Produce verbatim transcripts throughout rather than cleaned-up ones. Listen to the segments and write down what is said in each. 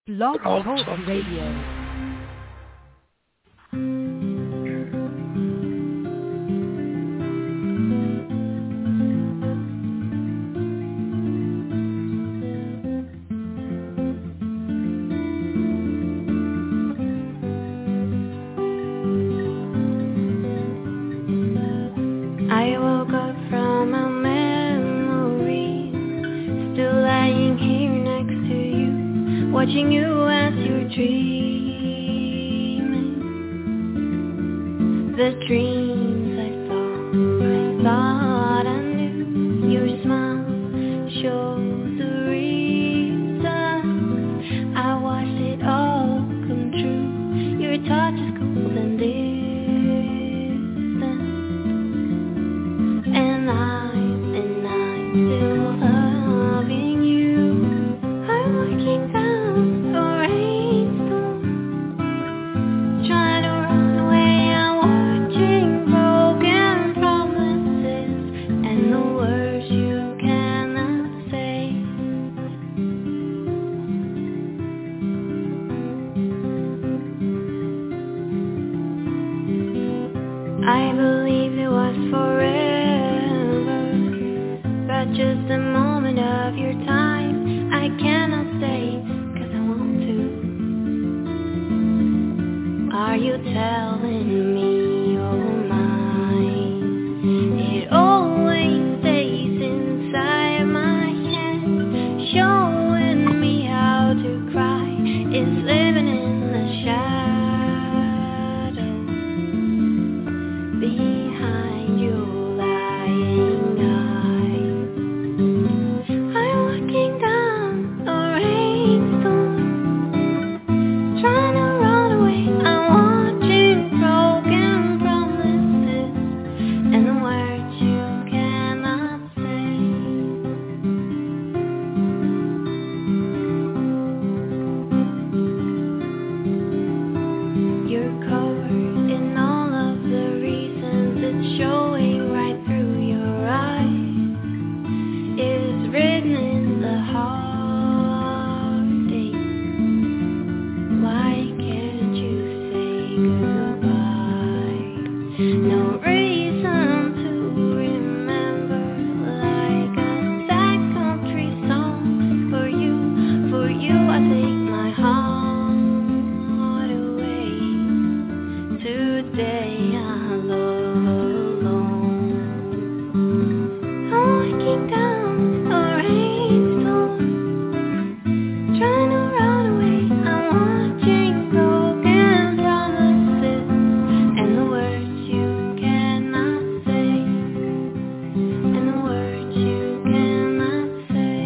Blog Talk Radio. Watching you as you're dreaming, the dreams I saw, I thought I knew. Your smile shows the reason I watched it all come true. Your touch is cold and distant, and I'm, and I'm still loving you. I'm looking down. I believed it was forever, but just a moment of your time. I cannot stay, cause I want to. Are you telling me you're mine? It always stays inside my head, showing me how to cry. It's living in the shadows behind your lying eyes. I'm looking down the rainstorm, trying to run away. I'm watching broken promises and the words you cannot say. You're covered in all of the reasons, it's showing right through your eyes. It's written in the heartache. Why can't you say goodbye? No reason to remember, like a sad country song. For you, for you I take my heart away. Today I'm alone. I'm looking down the rainstorm, trying to run away. I'm watching broken promises and the words you cannot say, and the words you cannot say.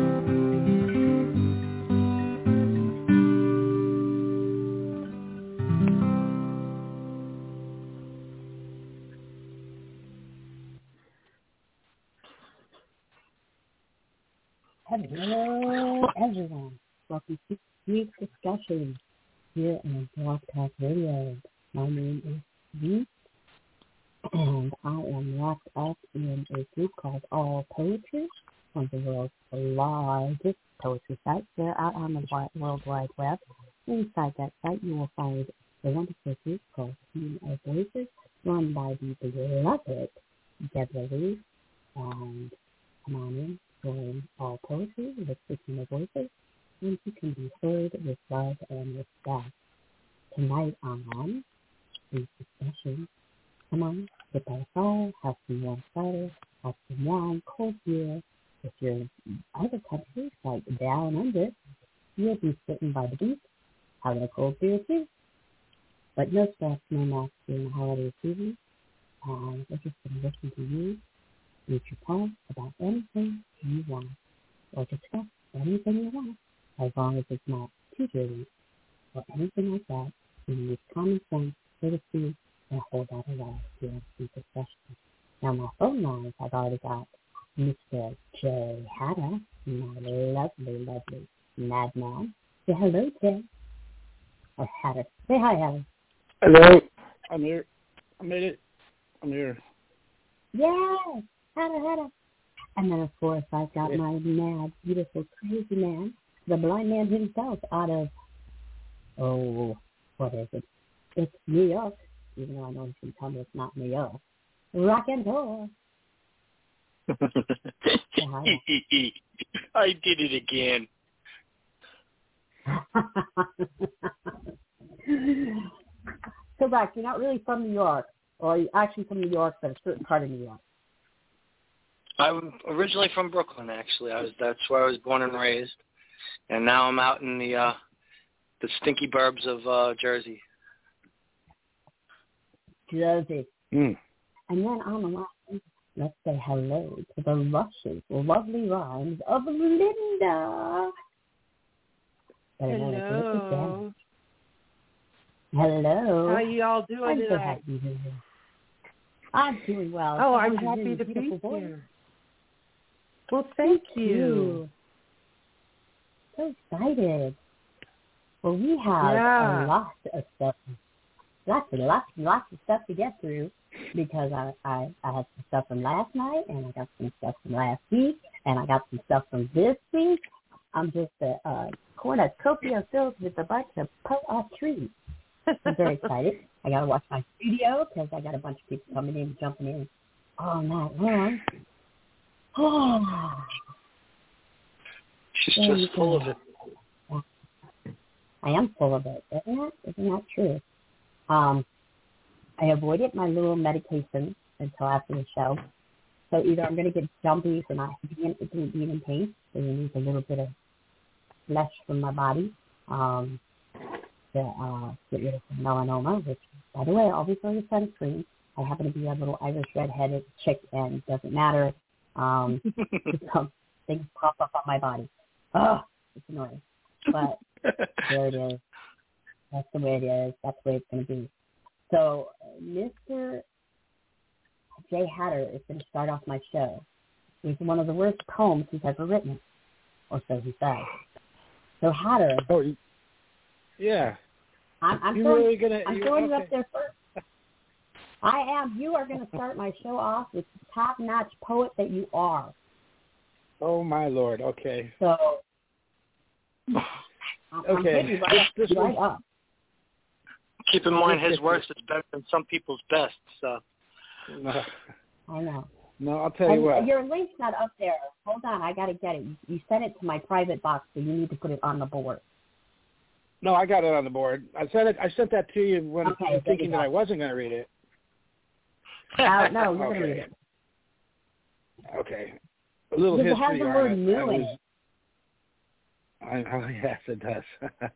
Hello, everyone. Welcome to this week's discussion here on Blog Talk Radio. My name is V, and I am locked up in a group called All Poetry, one of the world's largest poetry sites. They're out on the wi- World Wide Web. Inside that site, you will find a wonderful group called Team of Voices, run by the beloved Deborah Lee. And come on in. Join All Poetry with Team of Voices, and you can be heard with love and respect. Tonight on these discussions, come on, sit by the fire, have some warm cider, have some wine, cold beer. If you're in other countries, like down under, you'll be sitting by the beach, having a cold beer too. But no stress, no mask during the holiday season, and we're just going to listen to you read your poem about anything you want, or discuss anything you want, as long as it's not too dirty or anything like that. You use common sense, courtesy, and a whole lot of love during these discussions. Now, my phone lines, I've already got Mister Jay Hatta, my lovely, lovely madman. Say hello, Jay. Or Hatter. Say hi, Hatter. Hello. I'm here. I made it. I'm here. Yes. Hatter, Hatter. And then, of course, I've got my mad, beautiful, crazy man, the blind man himself out of, oh, what is it? It's New York, even though I know you can tell me it's not New York. Rock and roll. I did it again. So, Zach, you're not really from New York, or you're actually from New York, but a certain part of New York. I'm originally from Brooklyn, actually. I was that's where I was born and raised, and now I'm out in the uh, the stinky burbs of uh, Jersey. Jersey. Mm. And then on the line, let's say hello to the luscious, lovely rhymes of Linda. Hello. Hello. How you all doing I'm so today? happy to be here. I'm doing well. Oh, I'm How are you happy doing, to be beautiful boy? here. Well, thank you. So excited. Well, we have Yeah. a lot of stuff, lots and lots and lots of stuff to get through because I, I, I had some stuff from last night, and I got some stuff from last week, and I got some stuff from this week. I'm just a, a cornucopia filled with a bunch of poetry. I'm very excited. I got to watch my studio because I got a bunch of people coming in, jumping in all night long. Oh. She's There just full of it. I am full of it. Isn't that? Isn't that true? Um, I avoided my little medication until after the show. So either I'm going to get jumpy for not being, being in pain, so you need a little bit of flesh from my body um, to uh, get rid of some melanoma, which, by the way, I always wear sunscreen. I happen to be a little Irish red-headed chick, and it doesn't matter. Um, some things pop up on my body. Oh, it's annoying. But there it is. That's the way it is. That's the way it's going to be. So Mister Jay Hatter is going to start off my show with one of the worst poems he's ever written, or so he says. So Hatter, Oh, yeah. I'm, I'm You throwing, really gonna? I'm you, throwing okay. you up there first. I am. You are going to start my show off with the top-notch poet that you are. Oh my Lord. Okay. So I'm, I'm Okay. hitting you right, This- this right one- up. Keep in mind, his worst is better than some people's best. So No, I know. no, I'll tell you And what. your link's not up there. Hold on, I got to get it. You, you sent it to my private box, so you need to put it on the board. No, I got it on the board. I sent it. I sent that to you when Okay, there thinking you that go. I wasn't going to read it. Uh, no, you're going to Okay. read it. Okay. A little Because it has history the on word it. new I in was, I, oh, yes, it does.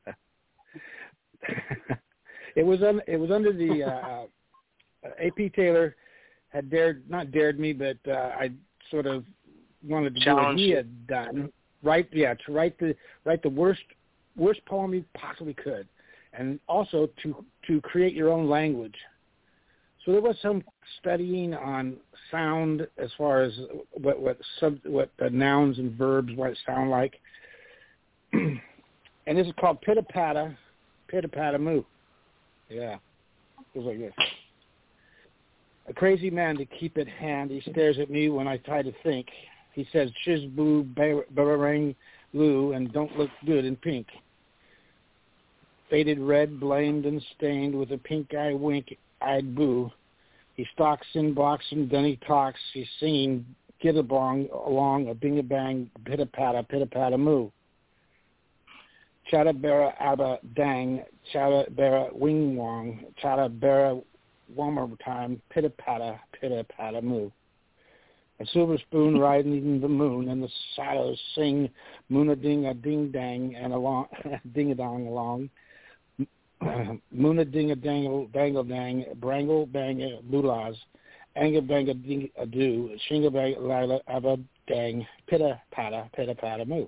it was un, It was under the uh, A P Taylor had dared not dared me, but uh, I sort of wanted to do what Challenged he you. had done. Write, yeah, to write the write the worst worst poem you possibly could, and also to to create your own language. So there was some studying on sound as far as what what sub what the nouns and verbs what it sound like, and this is called pitta patta, pitta patta moo. Yeah, it goes like this. A crazy man to keep at hand. He stares at me when I try to think. He says shiz boo barang loo and don't look good in pink. Faded red, blamed and stained with a pink eye wink eyed boo. He stalks and blocks and then he talks. He's singing get a bong along a bing a bang pitta patta pitta patta moo. Chata bera abba dang chata bera wing wong chata bera one more time pitta patta pitta patta moo. A silver spoon riding the moon and the shadows sing moona ding a ding dang and along ding a dong along. Moona ding a dangle dangle dang brangle bang bulas anga banga ding a do shinga bang lila abba dang pitta patta pitta patta moo.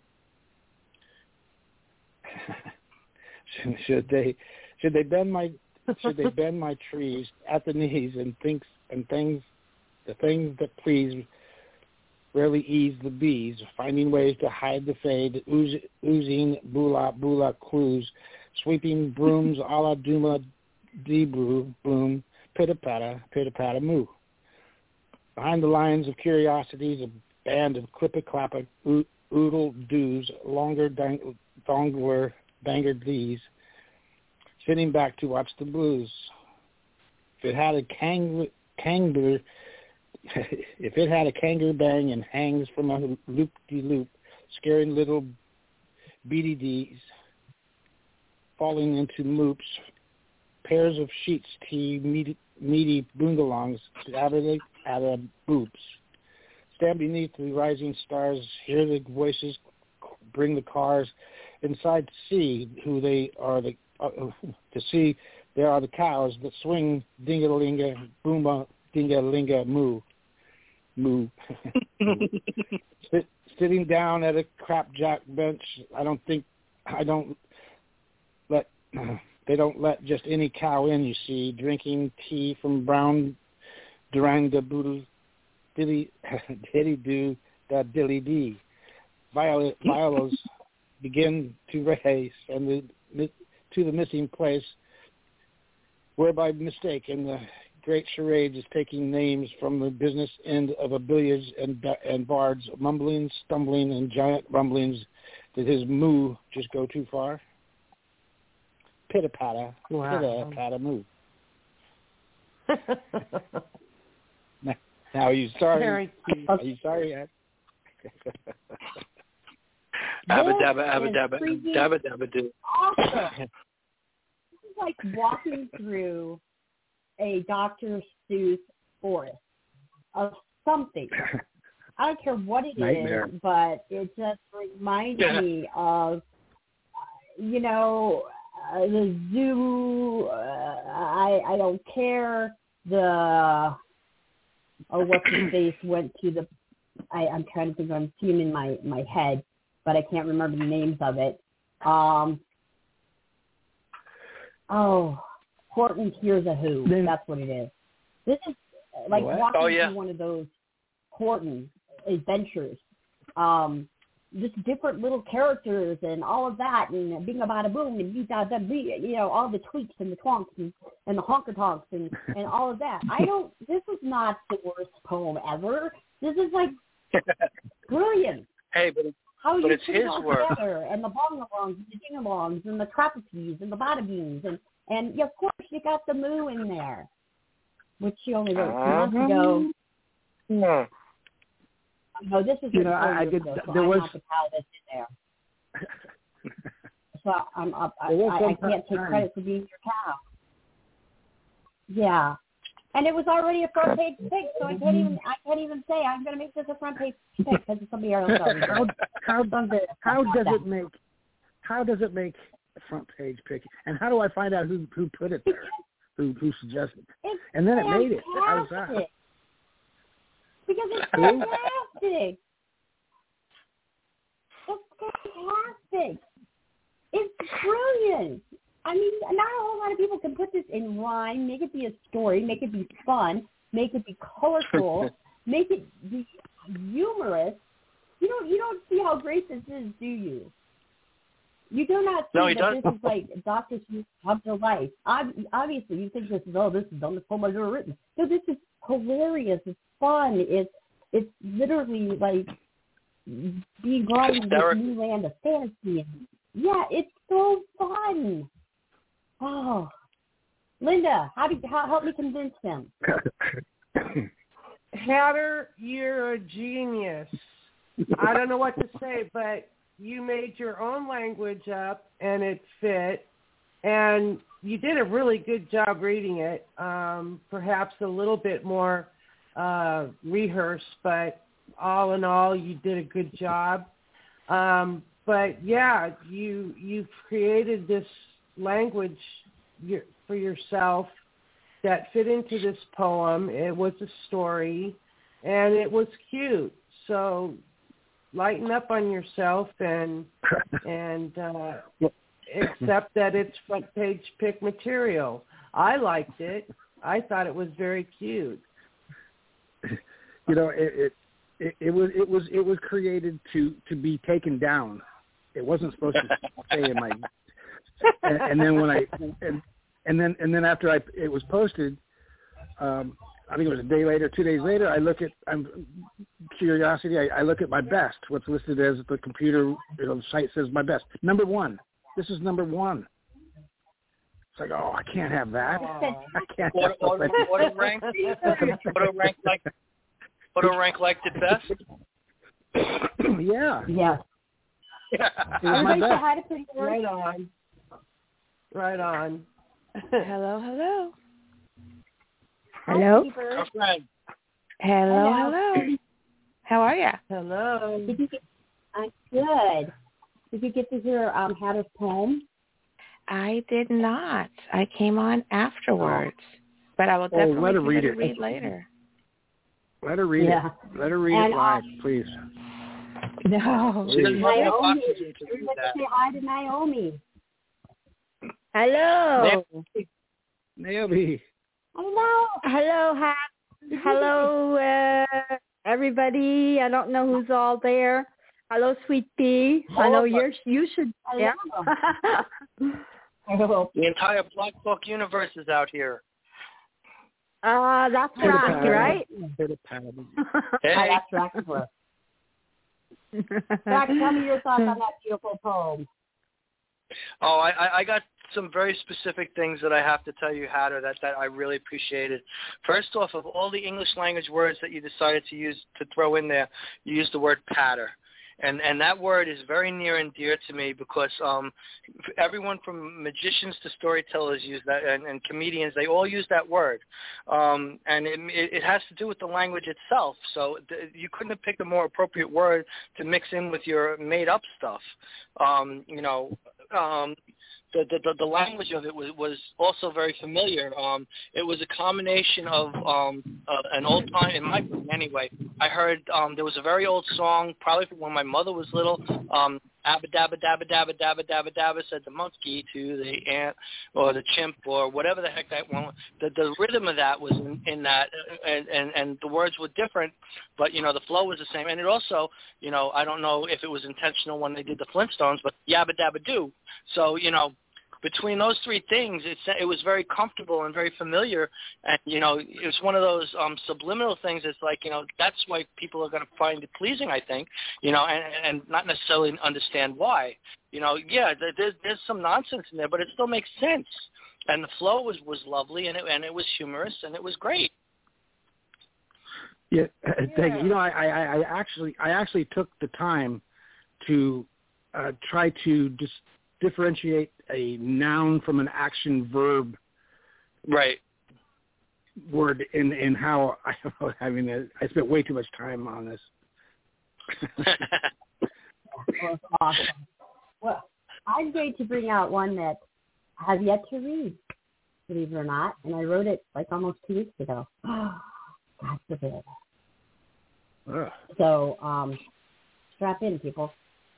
should they should they bend my should they bend my trees at the knees and thinks and things the things that please rarely ease the bees, finding ways to hide the fade, ooze, oozing bula bula clues, sweeping brooms a la Duma Debrew bloom, pitta patta, pitta patta moo. Behind the lines of curiosities, a band of clippa clappa oodle doos, longer dang, dongler dangered these, sitting back to watch the blues. If it had a kang, kangaroo, if it had a kangaroo bang and hangs from a loop-de-loop, scaring little B D Ds, falling into moops, pairs of sheets tee meaty, meaty boongalongs out of the out of boobs. Stand beneath the rising stars, hear the voices, bring the cars inside to see who they are. The uh, to see there are the cows that swing ding-a-linga, booma, ding-a-linga, moo, moo. Sit, sitting down at a crapjack bench. I don't think I don't let they don't let just any cow in. You see, drinking tea from brown Duranga boodle. Dilly, dilly do, da dilly dee. Violet, violas begin to race, and the, to the missing place, where by mistake in the great charade is taking names from the business end of a billiards and and bards, mumbling, stumbling, and giant rumblings. Did his moo just go too far? Pitter patter, Wow. pitter patter moo. Now, are you sorry? Very cute. Are you sorry, Ed? Abba This dabba, abba is dabba, freaking dabba dabba do. awesome. This is like walking through a Doctor Seuss forest of something. I don't care what it Nightmare. is, but it just reminds Yeah. me of, you know, uh, the zoo. Uh, I I don't care. The or what's his face went to the. I, I'm trying to think. I'm seeing in my my head, but I can't remember the names of it. Um. Oh, Horton Hears a Who. Then- That's what it is. This is like What? walking Oh, yeah. through one of those Horton adventures. Um, just different little characters and all of that, and bing about a boom and beat da da bee, you know, all the tweets and the twonks and, and the honker tonks and, and all of that. I don't. This is not the worst poem ever. This is like brilliant. Hey, but How But you it's put it his all work. together, and the bongalongs, and the jingalongs, and the trapezes, and the bada beans, and and yeah, of course you got the moo in there, which she only wrote two months ago. no. No, this is You written know, four I- I years did- ago, so there I'm was- not the pal that's in there. So I'm up. I, There was I, I some can't take time. credit for being your cow. Yeah, and it was already a front page pick, so I can't even I can't even say I'm going to make this a front page pick because somebody else already did. how how Something- how does that. it make how does it make a front page pick? And how do I find out who who put it there? Who who suggested? It's And then it made it. How's fantastic. that? Because it's Who? fantastic. It's fantastic. It's brilliant. I mean, not a whole lot of people can put this in rhyme, make it be a story, make it be fun, make it be colorful, make it be humorous. You don't you don't see how great this is, do you? You do not see No, he that doesn't. this is like Doctor Seuss come to life. Ob- Obviously, you think this is, oh, this is the dumbest poem I've ever written. No, this is hilarious. It's fun. It's it's literally like being brought into this Hysterical. new land of fantasy. Yeah, it's so fun. Oh, Linda, how do how help me convince them? Hatter, you're a genius. I don't know what to say, but you made your own language up, and it fit, and you did a really good job reading it. Um, perhaps a little bit more uh, rehearsed, but all in all, you did a good job. Um, but yeah, you you created this language your, for yourself that fit into this poem. It was a story, and it was cute. So lighten up on yourself and and uh, accept that it's front page pick material. I liked it. I thought it was very cute. You know, it, it it it was it was it was created to to be taken down. It wasn't supposed to stay in my. And, and then when I and and then and then after I it was posted, um, I think it was a day later, two days later. I look at I'm curiosity, I, I look at my best, what's listed as the computer, you know, the site says my best. Number one. This is number one. It's like, oh, I can't have that. Oh. I can't Auto, have auto, auto rank, auto rank like, auto rank liked it best. Yeah. Yes. It was my Everybody say best. hi to Pretty Bird. Right on. Right on. Hello, hello. Hi, Hello. Pretty Bird. Our friend. Hello, Hello. hello. How are ya? Hello. Did you get, I'm good. Did you get to hear um, Hatter's poem? I did not. I came on afterwards, but I will Oh, definitely let her give read it a it. read later. Let her read Yeah. it. Let her read And, it live, um, please. No. She doesn't have enough Naomi. oxygen to read Everybody that. say hi to Naomi. Hello. Naomi. Hello. Hello. Ha- hello, uh, everybody. I don't know who's all there. Hello, Sweet Pea. I know you're, you should. Yeah. Hello. The entire Black Book universe is out here. uh, that's Pitter Rocky, patter. right? Pitter patter. Hey, Hi, that's Dracula. Drac, tell me your thoughts on that beautiful poem. oh, I, I- I got some very specific things that I have to tell you, Hatter, that, that I really appreciated. First off, of all the English language words that you decided to use to throw in there, you used the word patter. And and that word is very near and dear to me because um, everyone from magicians to storytellers use that, and, and comedians, they all use that word. Um, and it, it has to do with the language itself. So th- you couldn't have picked a more appropriate word to mix in with your made-up stuff. Um, you know, um, the, the the language of it was, was also very familiar. Um, it was a combination of um, uh, an old time, in my opinion anyway. I heard um, there was a very old song, probably from when my mother was little. Um, Abba dabba dabba dabba dabba dabba dabba said the monkey to the ant or the chimp or whatever the heck that one. The the rhythm of that was in, in that, and, and and the words were different, but you know the flow was the same. And it also, you know, I don't know if it was intentional when they did the Flintstones, but yabba dabba do. So you know. Between those three things, it's, it was very comfortable and very familiar. And, you know, it was one of those um, subliminal things. It's like, you know, that's why people are going to find it pleasing, I think, you know, and, and not necessarily understand why. You know, yeah, there's, there's some nonsense in there, but it still makes sense. And the flow was, was lovely, and it, and it was humorous, and it was great. Yeah, thank you. You know, I, I, I actually I actually took the time to uh, try to just differentiate a noun from an action verb Right. word in, in how I I mean I spent way too much time on this. That's awesome. Well, I'm going to bring out one that I have yet to read, believe it or not, and I wrote it like almost two weeks ago. God forbid. Ugh. So, um, strap in, people.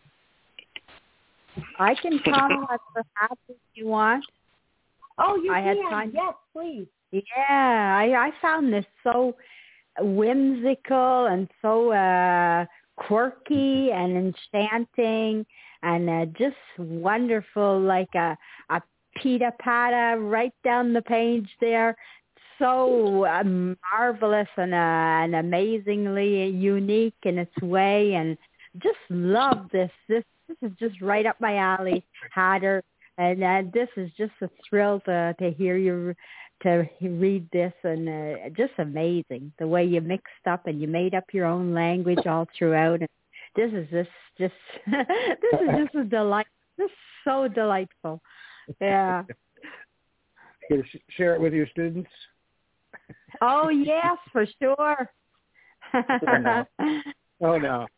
I can comment perhaps if you want. Oh, you I had can. time- Yes, please. Yeah, I, I found this so whimsical and so uh, quirky and enchanting and uh, just wonderful, like a, a pita pata right down the page there. So uh, marvelous and, uh, and amazingly unique in its way, and just love this. This this is just right up my alley, Hatter. And uh, this is just a thrill to to hear you to read this, and uh, just amazing the way you mixed up and you made up your own language all throughout. And this is just just this is just a delight. This is so delightful. Yeah. You gonna sh- share it with your students? Oh yes, for sure. Oh no. Oh no.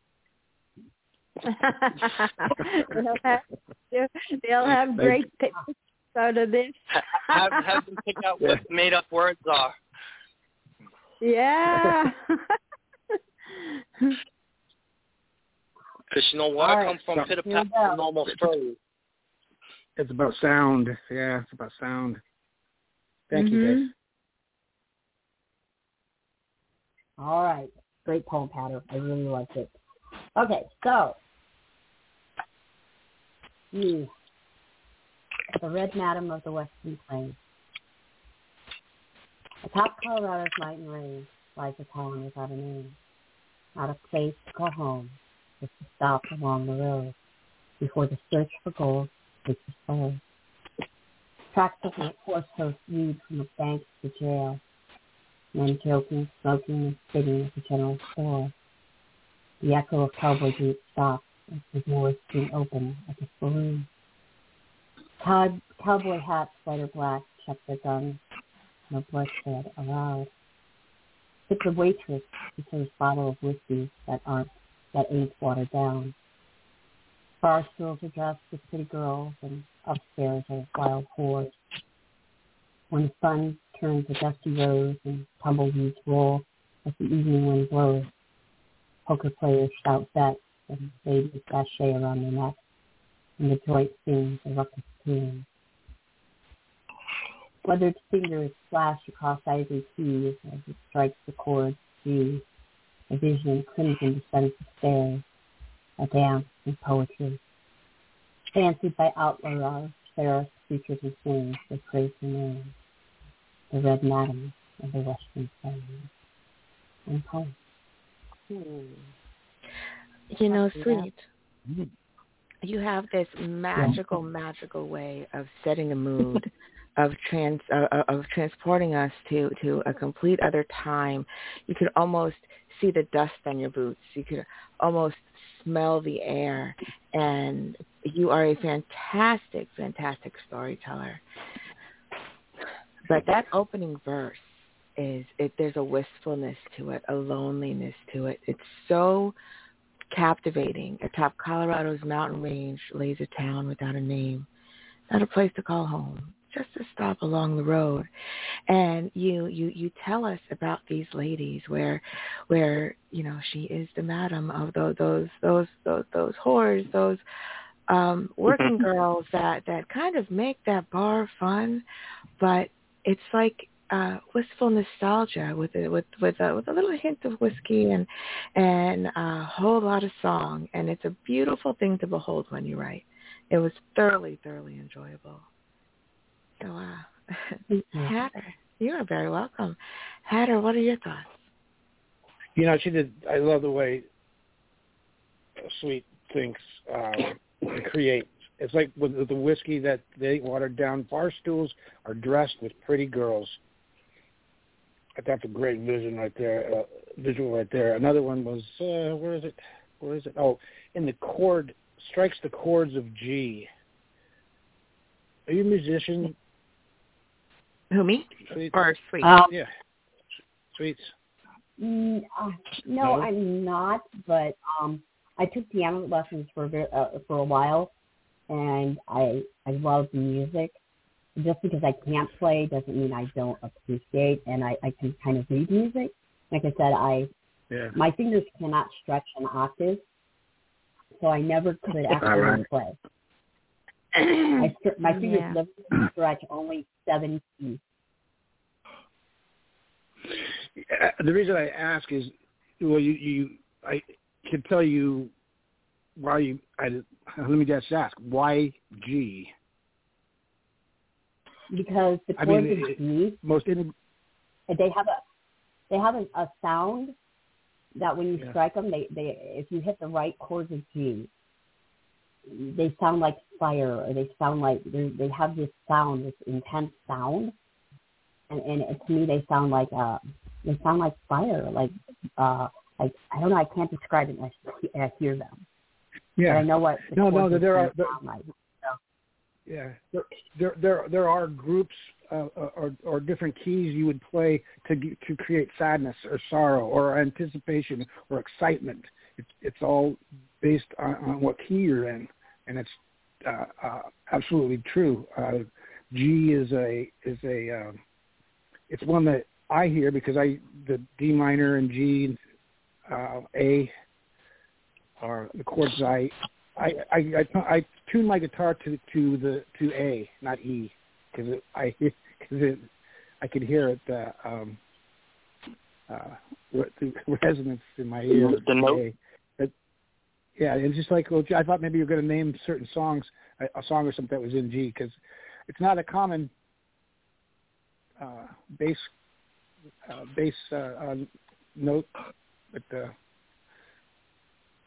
they'll, have, they'll have great pictures out of this. have, have them pick out what made-up words are. Yeah. Because, you know, what All I right. come from So- pitter Here we pat go. normal phrase. It's about sound. Yeah, it's about sound. Thank you, Mhm. guys. All right. Great poem, Patter. I really liked it. Okay, so you, the Red Madam of the Western Plains. Atop Colorado's mountain range lies a town without a name. not a place to call home, just to stop along the road before the search for gold takes its soul. Tracks of horse hosts lead from the bank to jail. Men joking, smoking, and spitting at the general store. The echo of cowboy boots stops as the doors swing open like a saloon. Cow- cowboy hats, white or black, check their guns. No bloodshed allowed. It's a waitress who serves bottle of whiskey that aren't that ain't watered down. Bar stools are dressed with pretty girls, and upstairs are wild whores. When the sun turns a dusty rose and tumbleweeds roll as the evening wind blows, poker players shout bets and ladies sashay around their necks, and the joint sings a ruckus tune. Weathered fingers flash across ivory keys as it strikes the chords G. A vision crimson descends the stairs, a dance and poetry. Fancied by outlaws, sheriffs, preachers, and kings, they praise the name. The red madam of the western plains. And poem. You know, sweet, you have this magical, magical way of setting a mood, of trans uh, of transporting us to, to a complete other time. You could almost see the dust on your boots. You could almost smell the air. And you are a fantastic, fantastic storyteller. But that opening verse is, it, there's a wistfulness to it, a loneliness to it. It's so captivating. Atop Colorado's mountain range lays a town without a name, not a place to call home, just a stop along the road. And you, you, you tell us about these ladies where, where, you know, she is the madam of those, those, those, those, those whores, those um, working girls that, that kind of make that bar fun, but it's like uh, wistful nostalgia with a, with with a, with a little hint of whiskey and and a whole lot of song, and it's a beautiful thing to behold when you write. It was thoroughly, thoroughly enjoyable. So, uh, Hatter, you are very welcome. Hatter, what are your thoughts? You know, she did. I love the way Sweet thinks um, to create. It's like with the whiskey that they watered down. Bar stools are dressed with pretty girls. That's a great vision right there, uh, visual right there. Another one was, uh, where is it? Where is it? Oh, in the chord, strikes the chords of G. Are you a musician? Who, me? Sweet? Or Sweet? Um, yeah. Sweets. Mm, uh, no, No? I'm not, but um, I took piano lessons for a, bit, uh, for a while, and I I love music. Just because I can't play doesn't mean I don't appreciate, and I, I can kind of read music. Like I said, I Yeah. my fingers cannot stretch an octave, so I never could actually right. play. my my fingers Yeah. literally stretch only seven keys. The reason I ask is, well, you, you I can tell you why you. I, let me just ask, why G? Because the I chords mean, of it, G, most in, they have a they have a, a sound that when you Yeah. strike them, they, they if you hit the right chords of G, they sound like fire, or they sound like they they have this sound, this intense sound, and and it, to me they sound like uh they sound like fire, like uh like I don't know, I can't describe it unless I hear them. yeah. But I know what the No, no, chords of there G are- there- sound like. Yeah, there there there, there are groups uh, or or different keys you would play to to create sadness or sorrow or anticipation or excitement. It's it's all based on, on what key you're in, and it's uh, uh, absolutely true. Uh, G is a is a um, it's one that I hear because I the D minor and G, uh, A are the chords I. I, I, I, I tune my guitar to to the to A, not E, because I because it I could hear it the um, uh, the resonance in my ear. The note. A. But, yeah, it's just like, well, I thought maybe you were going to name certain songs, a, a song or something that was in G, because it's not a common uh, bass uh, bass uh, uh, note, but uh,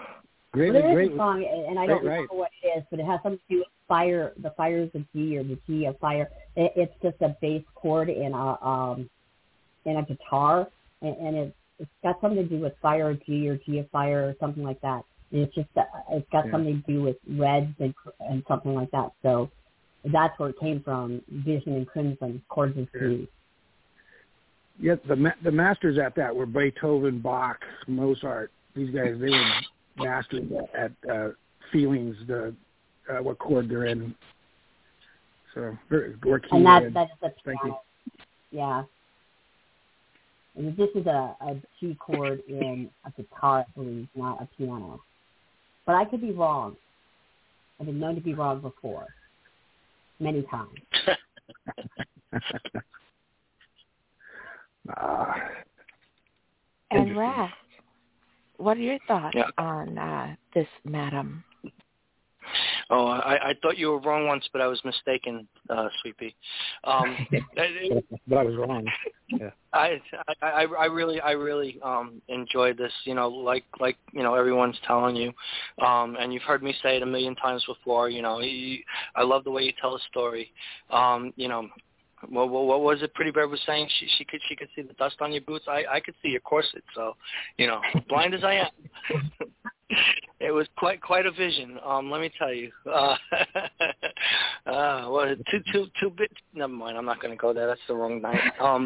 Great, well, there great, is a song, and I great, don't remember right. what it is, but it has something to do with fire. The fire is a G, or the G of fire. It, it's just a bass chord in a um in a guitar, and, and it, it's got something to do with fire or G or G of fire or something like that. And it's just uh, it's got Yeah. something to do with reds and and something like that. So that's where it came from. Vision and Crimson, chords of G. Yeah, the ma- the masters at that were Beethoven, Bach, Mozart. These guys, they were masters at uh, feelings, the uh, what chord they're in. So, or key And that in. that is a Thank you. piano. Yeah. And this is a, a G chord in a guitar, I believe, not a piano. But I could be wrong. I've been known to be wrong before, many times. Ah, And Rat, what are your thoughts Yeah. on uh, this, madam? Oh, I, I thought you were wrong once, but I was mistaken, uh, Sweet Pea. Um, but I was wrong. Yeah. I, I I really I really um enjoyed this, you know, like like you know everyone's telling you, um and you've heard me say it a million times before, you know, you, I love the way you tell a story. Um, you know, what, what, what was it Pretty Bird was saying? She she could she could see the dust on your boots. I I could see your corset. So, you know, blind as I am. It was quite quite a vision. Um, let me tell you. Uh, uh, what two two two bit? Never mind. I'm not going to go there. That's the wrong night. Um,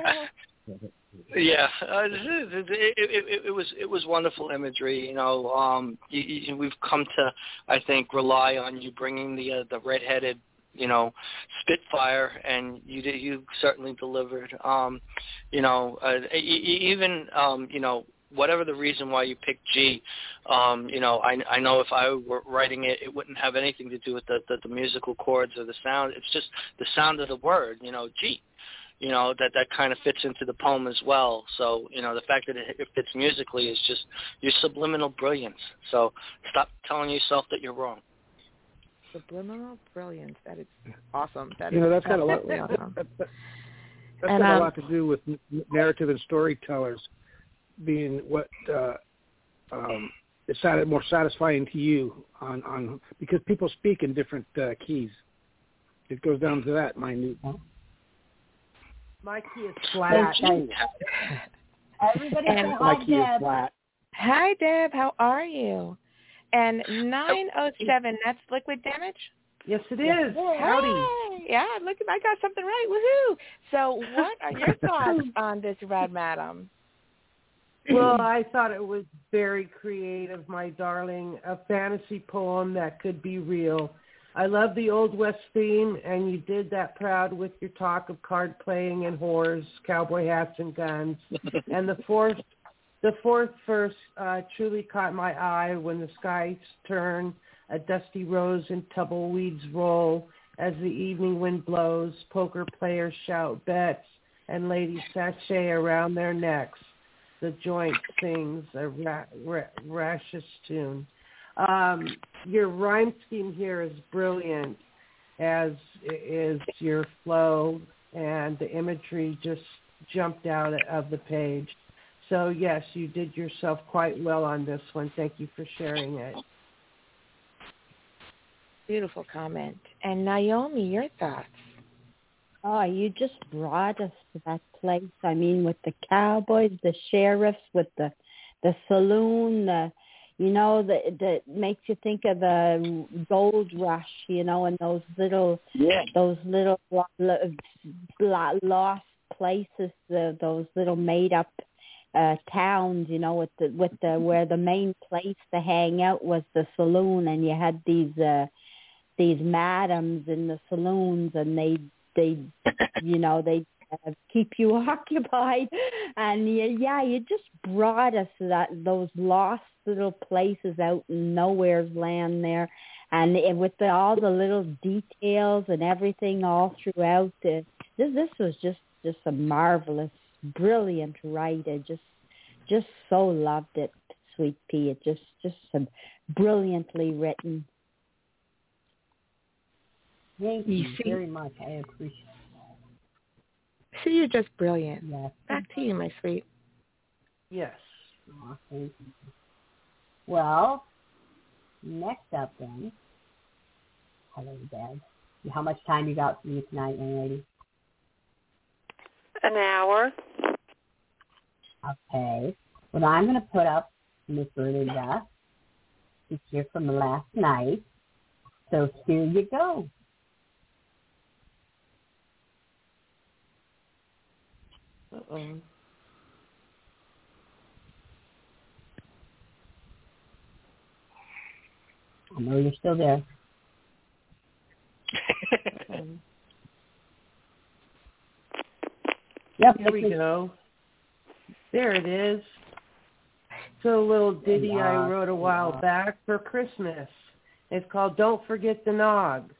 yeah, uh, it, it, it, it was it was wonderful imagery. You know, um, you, you, we've come to I think rely on you bringing the uh, the redheaded, you know, Spitfire, and you you certainly delivered. Um, you know, uh, even um, you know. Whatever the reason why you picked G, um, you know, I, I know if I were writing it, it wouldn't have anything to do with the, the, the musical chords or the sound. It's just the sound of the word, you know, G, you know, that, that kind of fits into the poem as well. So, you know, the fact that it, it fits musically is just your subliminal brilliance. So stop telling yourself that you're wrong. Subliminal brilliance. That is awesome. That You is know, that's got a lot. absolutely awesome. That, that, that's And, got um, a lot to do with n- narrative and storytellers being what uh, um, is sat- more satisfying to you on, on because people speak in different uh, keys. It goes down to that minute. My key is flat. Everybody And say My hi, key is Deb. flat. Hi, Deb. How are you? And nine oh seven, that's liquid damage? Yes, it is. Howdy. Hey, yeah, look, I got something right. Woohoo. So what are your thoughts on this, Rad Madam? Well, I thought it was very creative, my darling. A fantasy poem that could be real. I love the Old West theme, and you did that proud with your talk of card playing and whores, cowboy hats and guns. And the fourth, the fourth verse uh, truly caught my eye when the skies turn, a dusty rose and tumbleweeds roll as the evening wind blows. Poker players shout bets, and ladies sashay around their necks. The joint sings a ra- ra- raucous tune. Um, your rhyme scheme here is brilliant, as is your flow, and the imagery just jumped out of the page. So, yes, you did yourself quite well on this one. Thank you for sharing it. Beautiful comment. And Naomi, your thoughts? Oh, you just brought us to that place. I mean, with the cowboys, the sheriffs, with the the saloon, the, you know, the the makes you think of the gold rush, you know, and those little Yeah. those little lo- lo- lost places, the, those little made up uh towns, you know, with the with the where the main place to hang out was the saloon, and you had these uh these madams in the saloons, and they they you know they uh, keep you occupied, and yeah, yeah you just brought us that those lost little places out in nowhere's land there, and it, with the, all the little details and everything all throughout it, this this was just just a marvelous, brilliant write. I just just so loved it, Sweet Pea. It just just so brilliantly written. Thank You you see- very much. I appreciate it. See, you're just brilliant. Yes. Back to you, my sweet. Yes. Aw, thank you. Well, next up then, hello, Deb. How much time you got for me tonight, young lady? An hour. Okay. Well, I'm going to put up Miss Linda. She's here from last night. So here you go. Uh-oh. I know you're still there. Yep. Here we go. There it is. So a little ditty I wrote a while back for Christmas. It's called Don't Forget the Nog.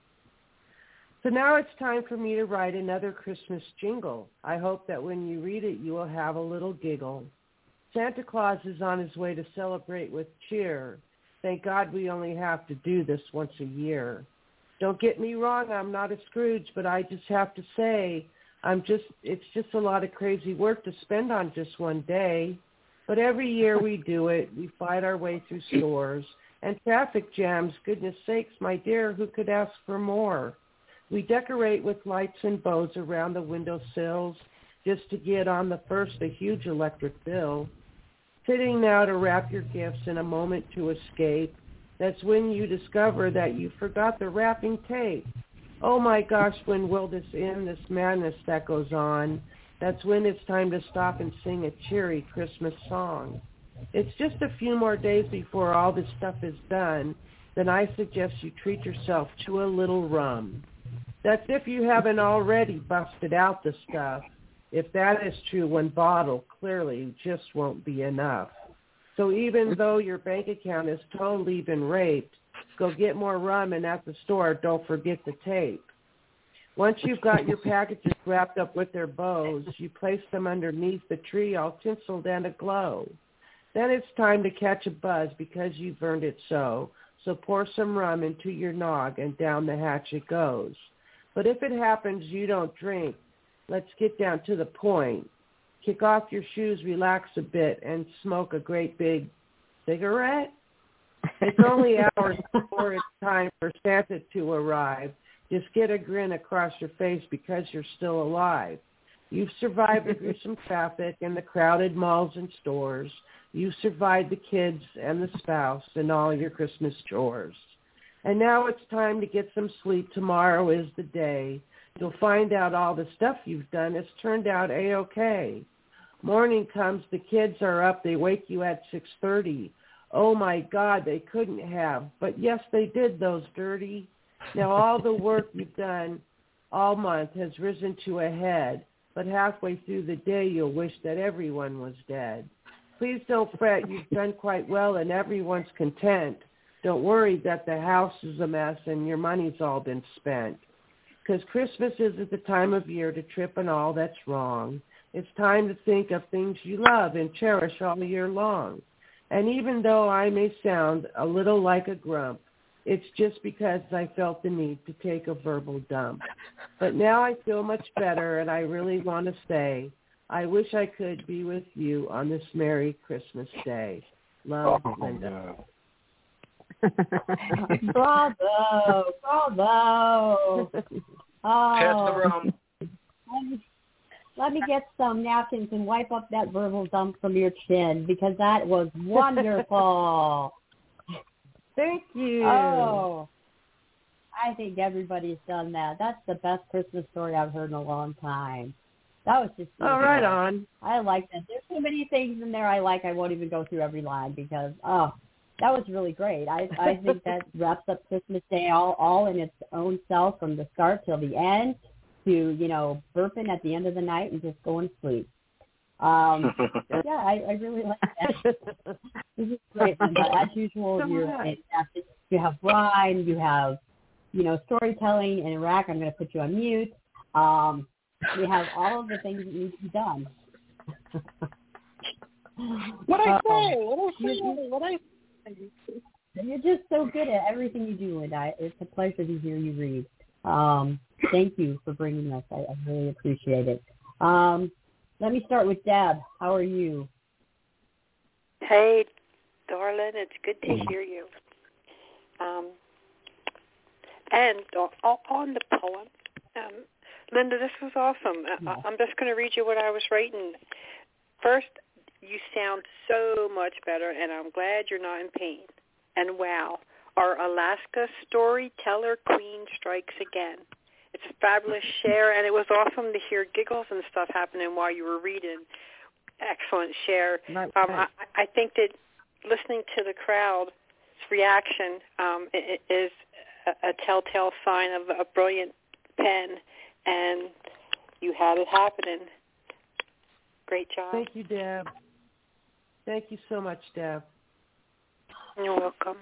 So now it's time for me to write another Christmas jingle. I hope that when you read it, you will have a little giggle. Santa Claus is on his way to celebrate with cheer. Thank God we only have to do this once a year. Don't get me wrong, I'm not a Scrooge, but I just have to say, I'm just, it's just a lot of crazy work to spend on just one day. But every year we do it. We fight our way through stores and traffic jams. Goodness sakes, my dear, who could ask for more? We decorate with lights and bows around the windowsills just to get on the first a huge electric bill. Sitting now to wrap your gifts in a moment to escape. That's when you discover that you forgot the wrapping tape. Oh my gosh, when will this end, this madness that goes on? That's when it's time to stop and sing a cheery Christmas song. It's just a few more days before all this stuff is done. Then I suggest you treat yourself to a little rum. That's if you haven't already busted out the stuff. If that is true, one bottle clearly just won't be enough. So even though your bank account has totally been raped, go get more rum, and at the store, don't forget the tape. Once you've got your packages wrapped up with their bows, you place them underneath the tree all tinseled and aglow. Then it's time to catch a buzz because you've earned it so. So pour some rum into your nog and down the hatch it goes. But if it happens you don't drink, let's get down to the point. Kick off your shoes, relax a bit, and smoke a great big cigarette. It's only hours before it's time for Santa to arrive. Just get a grin across your face because you're still alive. You've survived the gruesome traffic and the crowded malls and stores. You've survived the kids and the spouse and all your Christmas chores. And now it's time to get some sleep. Tomorrow is the day. You'll find out all the stuff you've done has turned out A-okay. Morning comes, the kids are up. They wake you at six thirty. Oh, my God, they couldn't have. But, yes, they did, those dirty. Now, all the work you've done all month has risen to a head, but halfway through the day you'll wish that everyone was dead. Please don't fret. You've done quite well, and everyone's content. Don't worry that the house is a mess and your money's all been spent. Because Christmas isn't the time of year to trip on all that's wrong. It's time to think of things you love and cherish all year long. And even though I may sound a little like a grump, it's just because I felt the need to take a verbal dump. But now I feel much better, and I really want to say, I wish I could be with you on this Merry Christmas Day. Love, oh, Linda. Bravo! Bravo! Oh, Pass the rum. Let me, let me get some napkins and wipe up that verbal dump from your chin, because that was wonderful. Thank you. Oh, I think everybody's done that. That's the best Christmas story I've heard in a long time. That was just all right on. I like that. There's so many things in there I like. I won't even go through every line because, oh, that was really great. I, I think that wraps up Christmas Day all, all in its own self from the start till the end to, you know, burping at the end of the night and just going to sleep. Um, yeah, I, I really like that. This is great. But as usual, you're fantastic. You have rhyme, you have, you know, storytelling in Iraq. I'm going to put you on mute. Um, we have all of the things that need to be done. What I Uh, say? What I say? What I say? You're just so good at everything you do, and I, it's a pleasure to hear you read. Um, thank you for bringing this. I, I really appreciate it. Um, let me start with Deb. How are you? Hey, Darlene, it's good to hear you. Um, and on, on the poem, um, Linda, this was awesome. I, I'm just going to read you what I was writing. First, you sound so much better, and I'm glad you're not in pain. And wow, our Alaska storyteller queen strikes again. It's a fabulous share, and it was awesome to hear giggles and stuff happening while you were reading. Excellent share. Um, I, I think that listening to the crowd's reaction um, is a, a telltale sign of a brilliant pen, and you had it happening. Great job. Thank you, Deb. Thank you so much, Deb. You're welcome.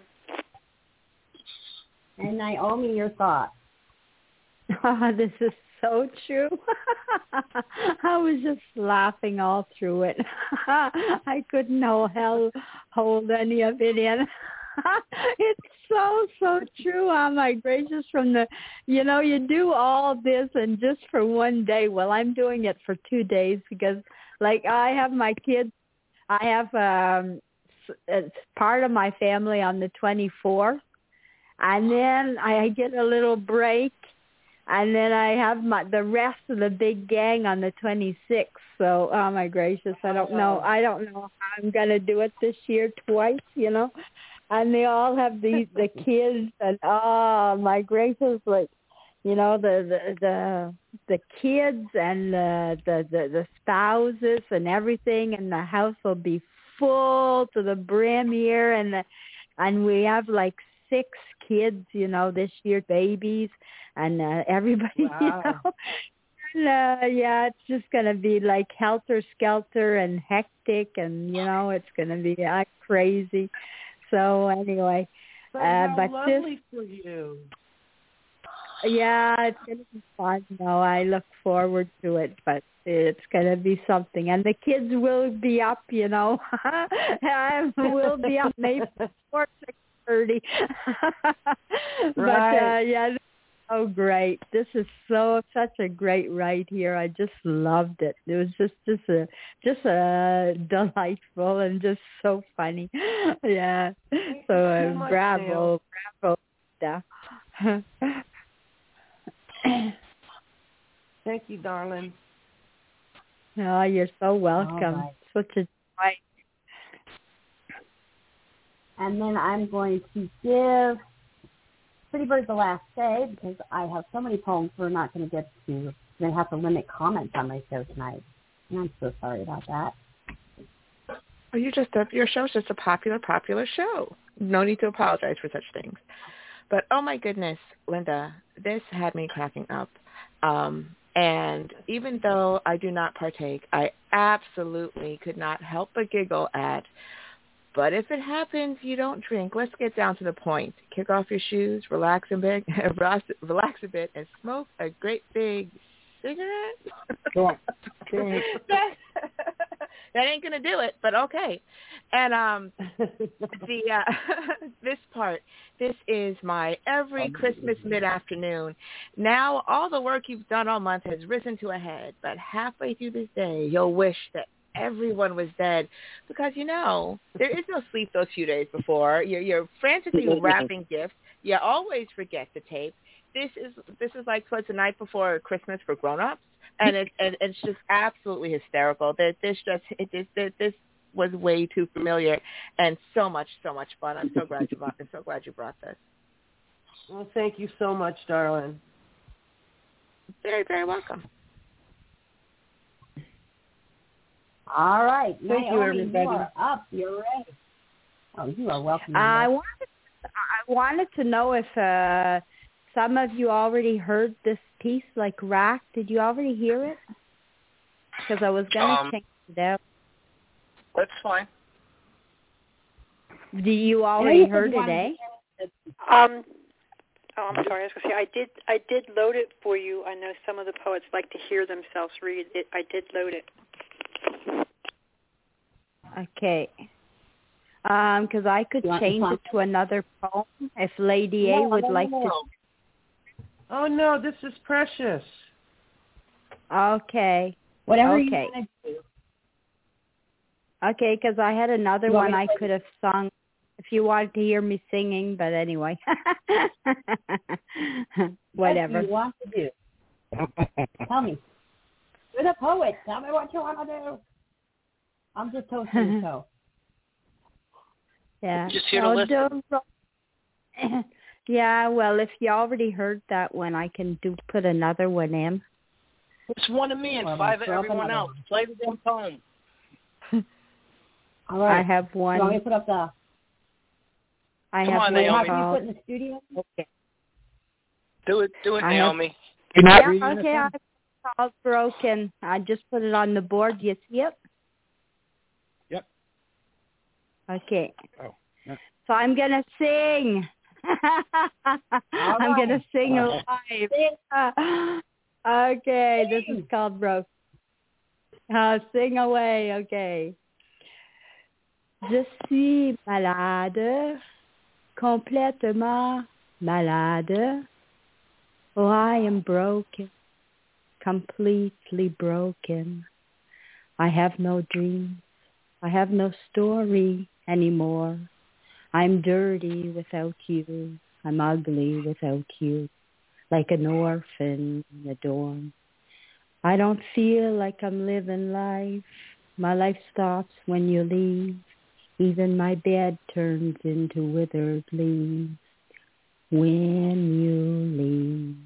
And Naomi, your thoughts? Oh, this is so true. I was just laughing all through it. I couldn't hold, hell, hold any of it in. It's so, so true. Oh, my gracious. From the, you know, you do all this and just for one day. Well, I'm doing it for two days because, like, I have my kids. I have um, it's part of my family on the twenty-fourth. And then I get a little break. And then I have my the rest of the big gang on the twenty-sixth. So, oh my gracious, I don't know. I don't know how I'm gonna do it this year twice, you know. And they all have these the kids, and oh my gracious, like, you know, the the the, the kids and the, the the the spouses and everything, and the house will be full to the brim here, and the, and we have like six kids, you know, this year, babies. And uh, everybody, wow. you know, and, uh, yeah, it's just going to be like helter-skelter and hectic, and, you know, it's going to be uh, crazy. So anyway. But, uh, how but lovely this, for you. Yeah, it's going to be fun. You know, I look forward to it, but it's going to be something. And the kids will be up, you know. I will be up maybe before six thirty. But, right. uh, yeah. Oh, great. This is so, such a great ride here. I just loved it. It was just, just a, just a delightful and just so funny. Yeah. So, uh, so bravo, bravo. Yeah. Thank you, darling. Oh, you're so welcome. Right. Such a joy. And then I'm going to give Pretty Bird the last say because I have so many poems we're not going to get to. I'm going to have to limit comments on my show tonight. And I'm so sorry about that. Well, you just uh, your show's just a popular, popular show. No need to apologize for such things. But oh my goodness, Linda, this had me cracking up. Um, and even though I do not partake, I absolutely could not help but giggle at. But if it happens, you don't drink. Let's get down to the point. Kick off your shoes, relax a bit, relax a bit, and smoke a great big cigarette. Go on. Go on. that, that ain't gonna do it, but okay. And um, the uh, this part, this is my every Christmas mid-afternoon. Now all the work you've done all month has risen to a head, but halfway through this day, you'll wish that everyone was dead because, you know, there is no sleep those few days before. You're, you're frantically wrapping gifts. You always forget the tape. This is this is like towards the night before Christmas for grown-ups, and, it, and it's just absolutely hysterical. That this just it, this, this this was way too familiar and so much so much fun. I'm so glad you brought. I'm so glad you brought this. Well, thank you so much, darling. Very very welcome. All right. Thank Naomi, you, everybody. You are up. You're ready. Oh, you are welcome. Uh, I wanted, I wanted to know if uh, some of you already heard this piece, like Rack. Did you already hear it? Because I was going to um, check it out. That's fine. Do you already heard it, eh? Um, oh, I'm sorry. I was going to say I did. I did load it for you. I know some of the poets like to hear themselves read it. I did load it. Okay. Um, because I could change it to another poem if Lady A no, would no, like no. to. Oh no, this is precious. Okay. Whatever okay. you want to do. Okay, because I had another You want one me to I could have sung if you wanted to hear me singing, but anyway. Whatever. What do you want to do? Tell me. You're the poet. Tell me what you want to do. I'm just hosting the show. Yeah. Just here to Oh, listen. don't- yeah, well, if you already heard that one, I can do put another one in. It's one of me and Well, five of throw up everyone another else. one. Play the damn poem. All right. I have one. You want me to put up the... I Come have on, one Naomi. Have you called- put in the studio? Okay. Do it, do it, I have- Naomi. You're not Yeah, reading okay, this I one? it's all broken. I just put it on the board. You see it? Yep. Okay. Oh. No. So I'm going to sing. I'm going to sing live. Okay, this is called Broke. Uh, sing away, okay. Je suis malade, complètement malade. Oh, I am broken, completely broken. I have no dreams. I have no story anymore. I'm dirty without you. I'm ugly without you, like an orphan in a dorm. I don't feel like I'm living life. My life stops when you leave. Even my bed turns into withered leaves when you leave.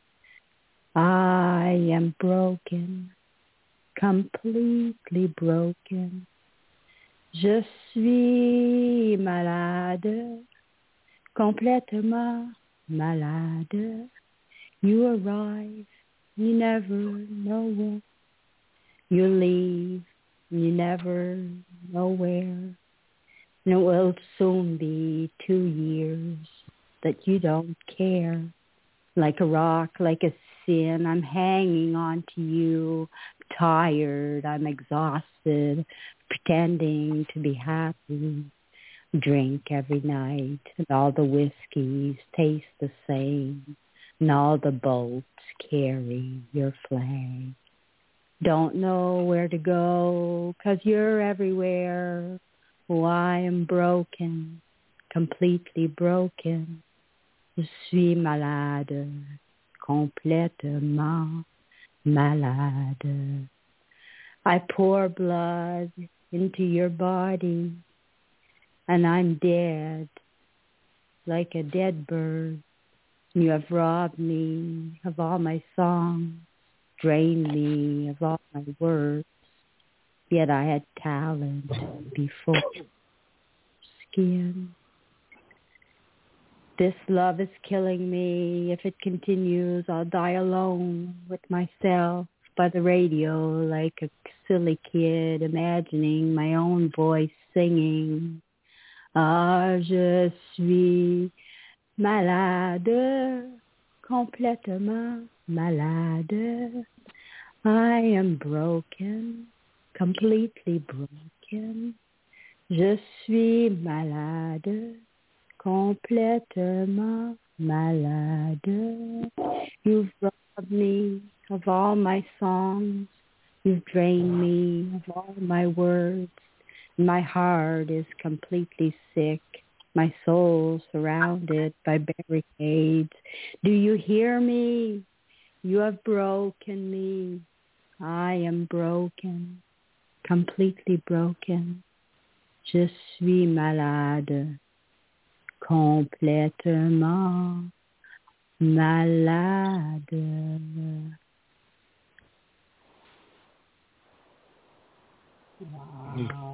I am broken, completely broken. Je suis malade, complètement malade. You arrive, you never know when. You leave, you never know where. And it will soon be two years that you don't care. Like a rock, like a sin, I'm hanging on to you. Tired, I'm exhausted, pretending to be happy. Drink every night, and all the whiskeys taste the same, and all the boats carry your flag. Don't know where to go, 'cause you're everywhere. Oh, I am broken, completely broken. Je suis malade, complètement malade. I pour blood into your body, and I'm dead, like a dead bird. You have robbed me of all my songs, drained me of all my words, yet I had talent before skin. This love is killing me. If it continues, I'll die alone with myself by the radio like a silly kid, imagining my own voice singing. Ah, je suis malade, complètement malade. I am broken, completely broken. Je suis malade, complètement malade. You've robbed me of all my songs. You've drained me of all my words. My heart is completely sick. My soul surrounded by barricades. Do you hear me? You have broken me. I am broken, completely broken. Je suis malade, complètement malade. Wow.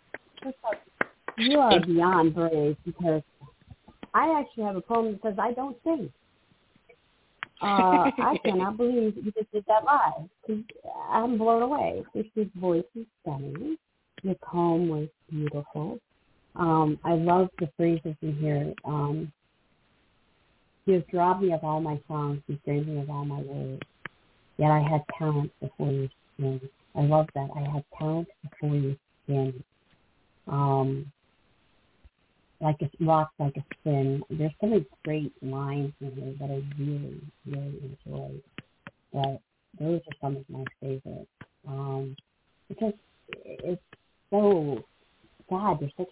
You are beyond brave, because I actually have a poem that says I don't sing. Uh, I cannot believe you just did that live. I'm blown away. This voice is stunning. Your poem was beautiful. Um, I love the phrases in here. Um, You've robbed me of all my songs. You've drained me of all my words. Yet I had talent before you sing. I love that. I had talent before you sing. Um, like a rock, like a spin. There's so many great lines in here that I really, really enjoyed. But those are some of my favorites. Um, because it's so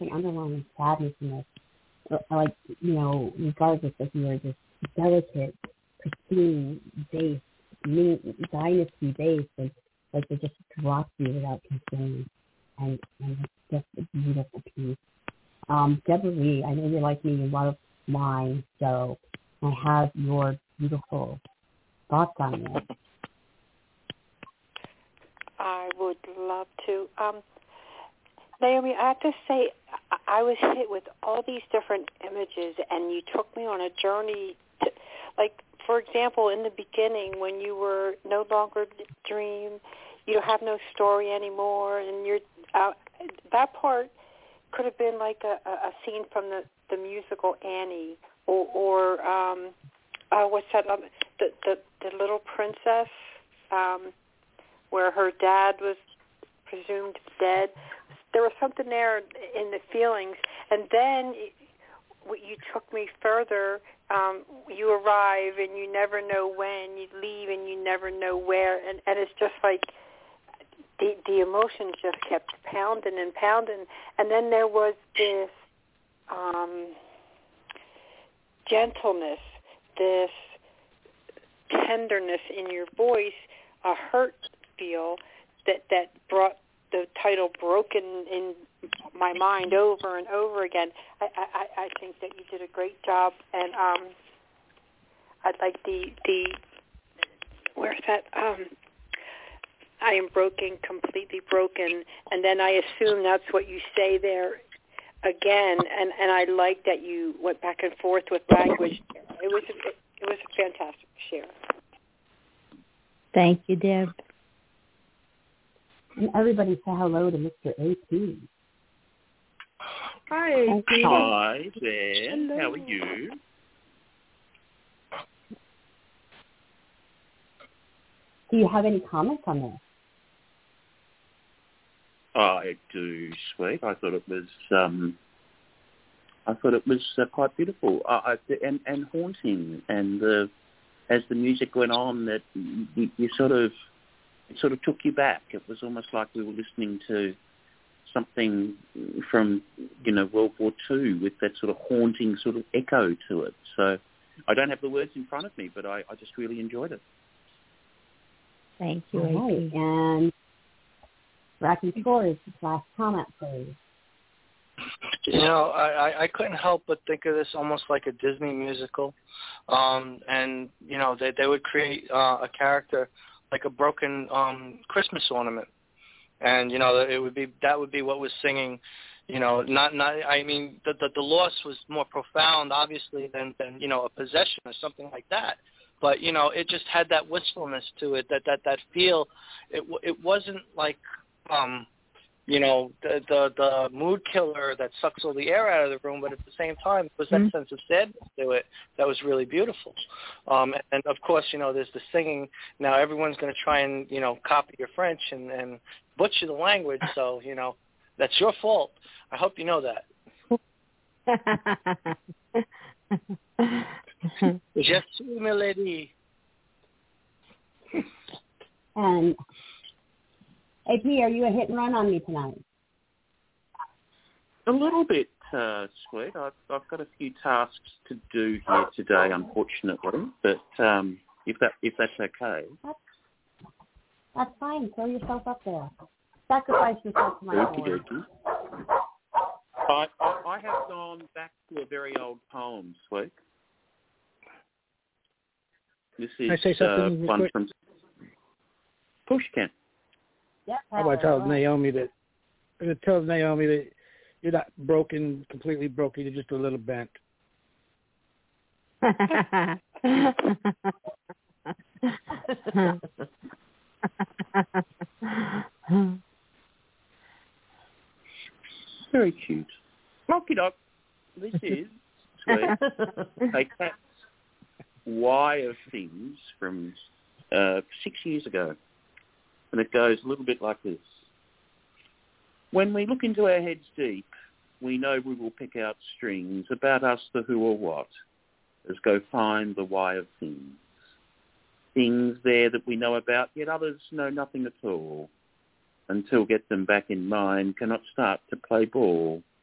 an underlying sadness in this. Like, you know, regardless if you're this delicate, pristine base, dynasty base, and like they just drop you without concern. And, and it's just a beautiful piece. Um, Deborah Lee, I know you like me, you love mine, so I have your beautiful thoughts on it. I would love to. Um, Naomi, I have to say, I was hit with all these different images, and you took me on a journey to, like, for example, in the beginning when you were no longer dream, you have no story anymore, and you're uh, that part could have been like a, a scene from the, the musical Annie, or, or um, uh, what's that? Um, the, the the Little Princess, um, where her dad was presumed dead. There was something there in the feelings, and then you took me further. Um, you arrive, and you never know when. You leave, and you never know where. And, and it's just like the the emotions just kept pounding and pounding. And then there was this um, gentleness, this tenderness in your voice, a hurt feel that that brought the title broken in my mind over and over again. I, I, I think that you did a great job, and um, I'd like the the where's that? Um, I am broken, completely broken, and then I assume that's what you say there again. And, and I like that you went back and forth with language. It was it, it was a fantastic share. Thank you, Deb. And everybody say hello to Mister A P. Hi. Hi there. Hello. How are you? Do you have any comments on this? I do, sweet. I thought it was. Um, I thought it was uh, quite beautiful, uh, I, and and haunting. And uh, as the music went on, that you, you sort of. It sort of took you back. It was almost like we were listening to something from, you know, World War Two with that sort of haunting sort of echo to it. So I don't have the words in front of me, but I, I just really enjoyed it. Thank you, All right. And Rocky Torres, last comment, please. You know, I, I couldn't help but think of this almost like a Disney musical. Um, and, you know, they, they would create uh, a character like a broken um, Christmas ornament, and you know it would be that would be what was singing. You know, not not. I mean, the the, the loss was more profound, obviously, than than you know a possession or something like that. But you know, it just had that wistfulness to it, that that that feel. It it wasn't like um, you know the the the mood killer that sucks all the air out of the room, but at the same time, it was that mm-hmm. sense of sadness to it that was really beautiful. Um, and of course, you know, there's the singing. Now everyone's going to try and, you know, copy your French and, and butcher the language. So, you know, that's your fault. I hope you know that. Je suis Milady. And A P, are you a hit and run on me tonight? A little bit, uh, sweet. I've, I've got a few tasks to do here today, unfortunately. But um, if that if that's okay, that's, that's fine. Throw yourself up there. Sacrifice yourself to my Lord. I, I I have gone back to a very old poem, sweet. This is Can I say something uh, one quick? from Pushkin. Yep, How about I tell Naomi that? I'm gonna tell Naomi that you're not broken, completely broken. You're just a little bent. Very cute. Monkey dog. This is sweet. Take that Why of Things from uh, six years ago. And it goes a little bit like this. When we look into our heads deep, we know we will pick out strings about us, the who or what, as go find the why of things. Things there that we know about, yet others know nothing at all. Until get them back in mind, cannot start to play ball.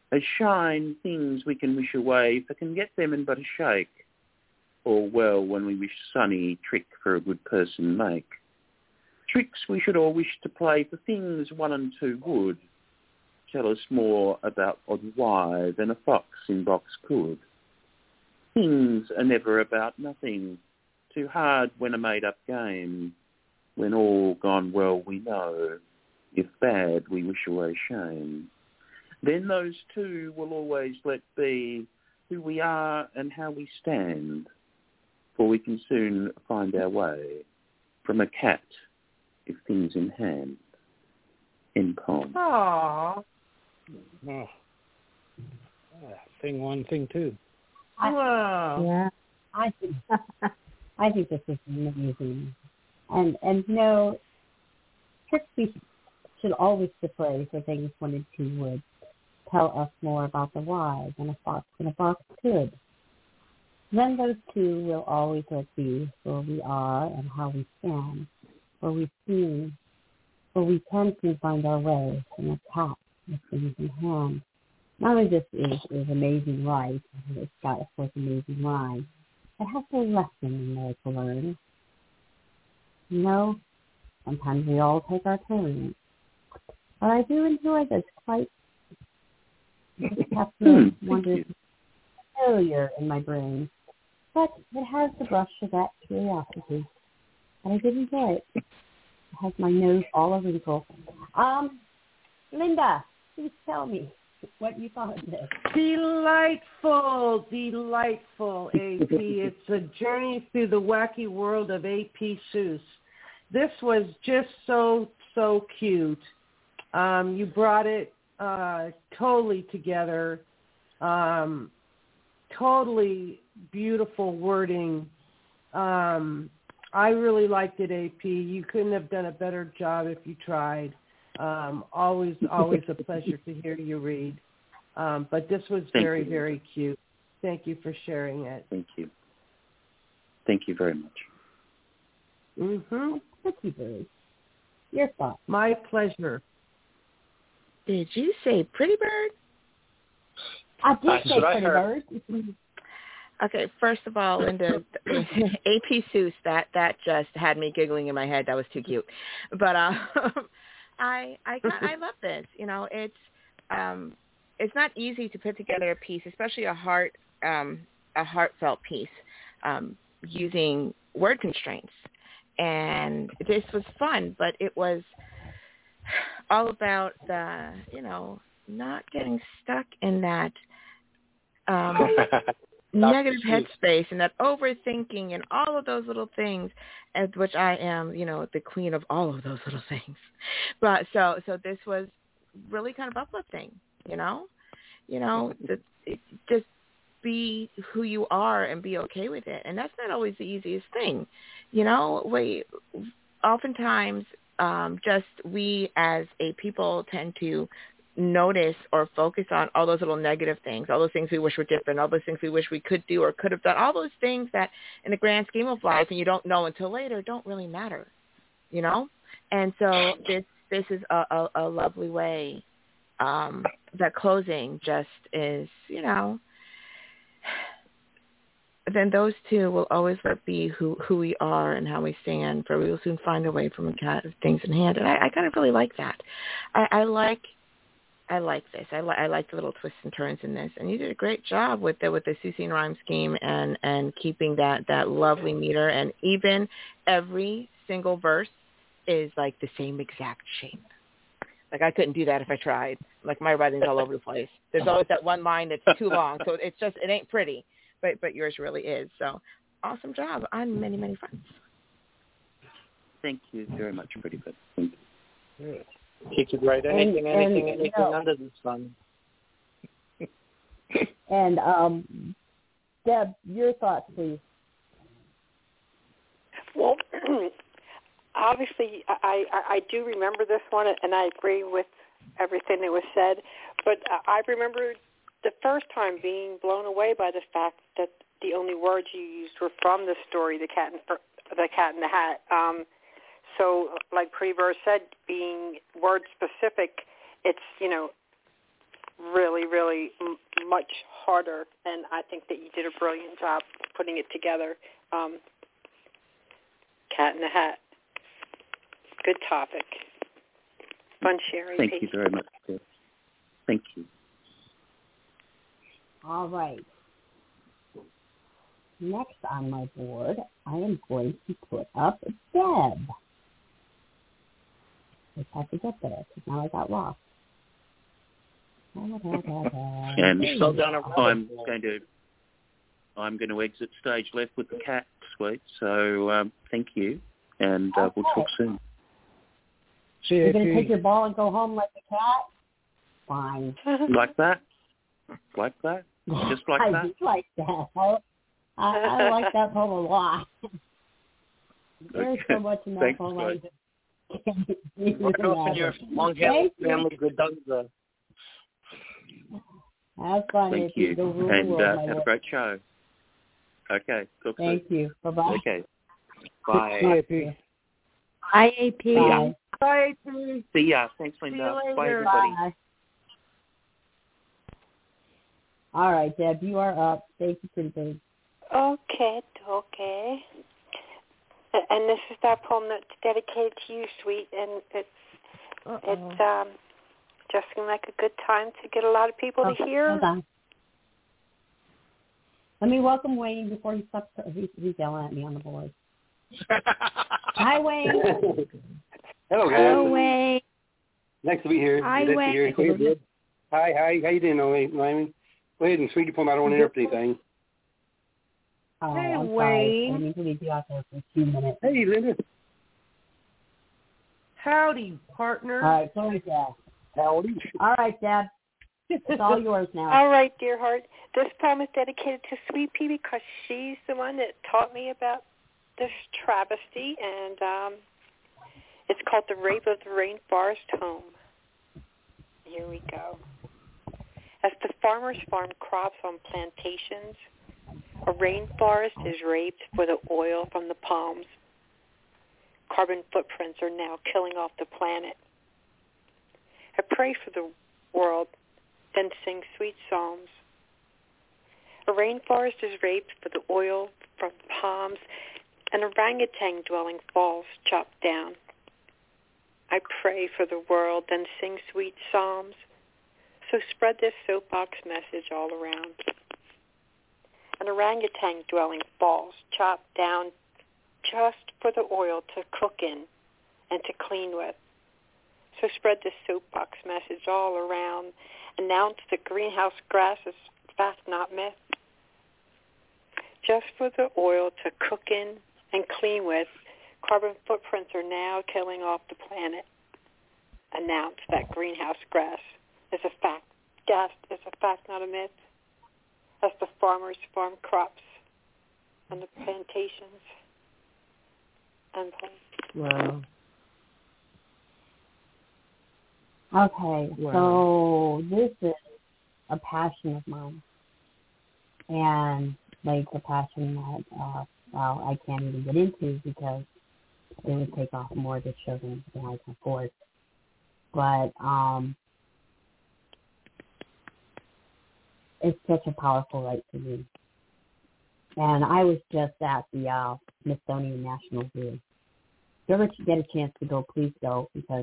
As shine, things we can wish away, for can get them in but a shake. Or well, when we wish sunny, trick for a good person make. Tricks we should all wish to play for things one and two would. Tell us more about odd why than a fox in box could. Things are never about nothing, too hard when a made-up game. When all gone well we know, if bad we wish away shame. Then those two will always let be who we are and how we stand, for we can soon find our way from a cat if things in hand. In poem. Aww. Oh. Yeah, thing one, thing two. Wow. Yeah, I think I think this is amazing, and and you know, tricks we should always display for things one and two would tell us more about the why than a fox in a box could. Then those two will always let be where we are and how we stand, where we see, where we can soon find our way from a cat with things in hand. Not only this is, is amazing life, it's got, of course, amazing rhyme, it has a lesson in there to learn. You know, sometimes we all take our turns. But I do enjoy this quite, I just have to wonder if it's failure in my brain. But it has the brush of that curiosity. And I did enjoy it. It has my nose all a wrinkle. Um, Linda, please tell me what you thought of this. Delightful, delightful, A P. It's a journey through the wacky world of A P Seuss. This was just so, so cute. Um, you brought it uh, totally together. Um, totally beautiful wording. Um, I really liked it, A P. You couldn't have done a better job if you tried. Um, always, always a pleasure to hear you read. Um, but this was Thank very, you. very cute. Thank you for sharing it. Thank you. Thank you very much. Mm-hmm. Thank you, Bruce. Your thoughts? My pleasure. Did you say Pretty Bird? I did That's say what I Pretty heard. Bird. Okay, first of all, Linda, A P Seuss, that that just had me giggling in my head. That was too cute. But uh, I I I love this. You know, it's um, it's not easy to put together a piece, especially a heart um, a heartfelt piece um, using word constraints. And this was fun, but it was all about the, you know, not getting stuck in that um, negative headspace and that overthinking and all of those little things, as which I am, you know, the queen of all of those little things. But so so this was really kind of uplifting, you know, you know, the, it, just be who you are and be okay with it. And that's not always the easiest thing, you know. We oftentimes um, just we as a people tend to notice or focus on all those little negative things, all those things we wish were different, all those things we wish we could do or could have done, all those things that in the grand scheme of life, and you don't know until later, don't really matter, you know? And so this this is a, a, a lovely way um, that closing just is, you know, then those two will always let be who, who we are and how we stand, for we will soon find a way from a cat of things in hand. And I, I kind of really like that. I, I like I like this. I, li- I like the little twists and turns in this. And you did a great job with the with the Seussian rhyme scheme and, and keeping that, that lovely meter. And even every single verse is like the same exact shape. Like I couldn't do that if I tried. Like my writing's all over the place. There's always that one line that's too long. So it's just, it ain't pretty. But but yours really is. So awesome job on many, many fronts. Thank you very much, Pretty Bird. Thank you. Yeah. She could write anything, And- anything, and, anything you know, under the sun. And um, Deb, your thoughts, please. Well, obviously, I, I, I do remember this one, and I agree with everything that was said. But I remember the first time being blown away by the fact that the only words you used were from the story, The Cat in, the Cat in the Hat. Um, so, like Pretty Bird said, being word specific, it's, you know, really, really m- much harder, and I think that you did a brilliant job putting it together. Um, Cat in the Hat. Good topic. Fun sharing. Thank you very much, Deb. Thank you. All right. Next on my board, I am going to put up Deb. Just have to get there, because now I got lost. And Slow down a I'm going to I'm going to exit stage left with the cat, sweet. So um, thank you, and uh, we'll talk soon. You're going to take your ball and go home like a cat? Fine. Like that? Like that? Just like I that? just like that. I, I, I like that poem a lot. There's so much in that Thanks, poem. mate. Right off in your long-haired family, good Douglas. Have fun. Thank if you, go rule and the world, uh, my have a lord. great show. Okay, talk Thank soon. you. Bye-bye. Okay, bye. Bye, P. Bye, A P. Bye. Bye, P. See ya. Thanks, See you Linda. Bye, later. everybody. Bye. All right, Deb, you are up. Thank you, pretty bird. Okay, okay. A- And this is that poem that's dedicated to you, sweet, and it's Uh-oh. it's um just seemed like a good time to get a lot of people Oh, to hear. hold on. Let me welcome Wayne before he stops. He's, he's yelling at me on the board. Hi, Wayne. Hello, guys. Hello, Wayne. Nice to be here. Hi, Nice Wayne. to hear you. Go ahead, Deb. Hi, hi. How you doing, Wayne? Go ahead and sweet your poem. I don't want to interrupt anything. Oh, Hey, I'm sorry. Wayne. I need to leave you out there for two minutes. Hey, Linda. Howdy, partner. All right, sorry, Deb. Howdy. All right, Deb. It's all yours now. All right, dear heart. This poem is dedicated to Sweet Pea because she's the one that taught me about this travesty, and um, it's called The Rape of the Rainforest Home. Here we go. As the farmers farm crops on plantations, a rainforest is raped for the oil from the palms. Carbon footprints are now killing off the planet. I pray for the world, then sing sweet psalms. A rainforest is raped for the oil from palms, and orangutan-dwelling falls chopped down. I pray for the world, then sing sweet psalms. So spread this soapbox message all around. An orangutan-dwelling falls chopped down just for the oil to cook in and to clean with. So spread this soapbox message all around. Announce that greenhouse grass is fact, not myth. Just for the oil to cook in and clean with, carbon footprints are now killing off the planet. Announce that greenhouse grass is a fact. Gas is a fact, not a myth. As the farmers farm crops on the plantations and Wow. Okay, Wow. so this is a passion of mine. And, like, a passion that, uh, well, I can't even get into because it would take off more of the show than, than I can afford. But, um, it's such a powerful right to me. And I was just at the uh, Smithsonian National Zoo. If you ever get a chance to go, please go, because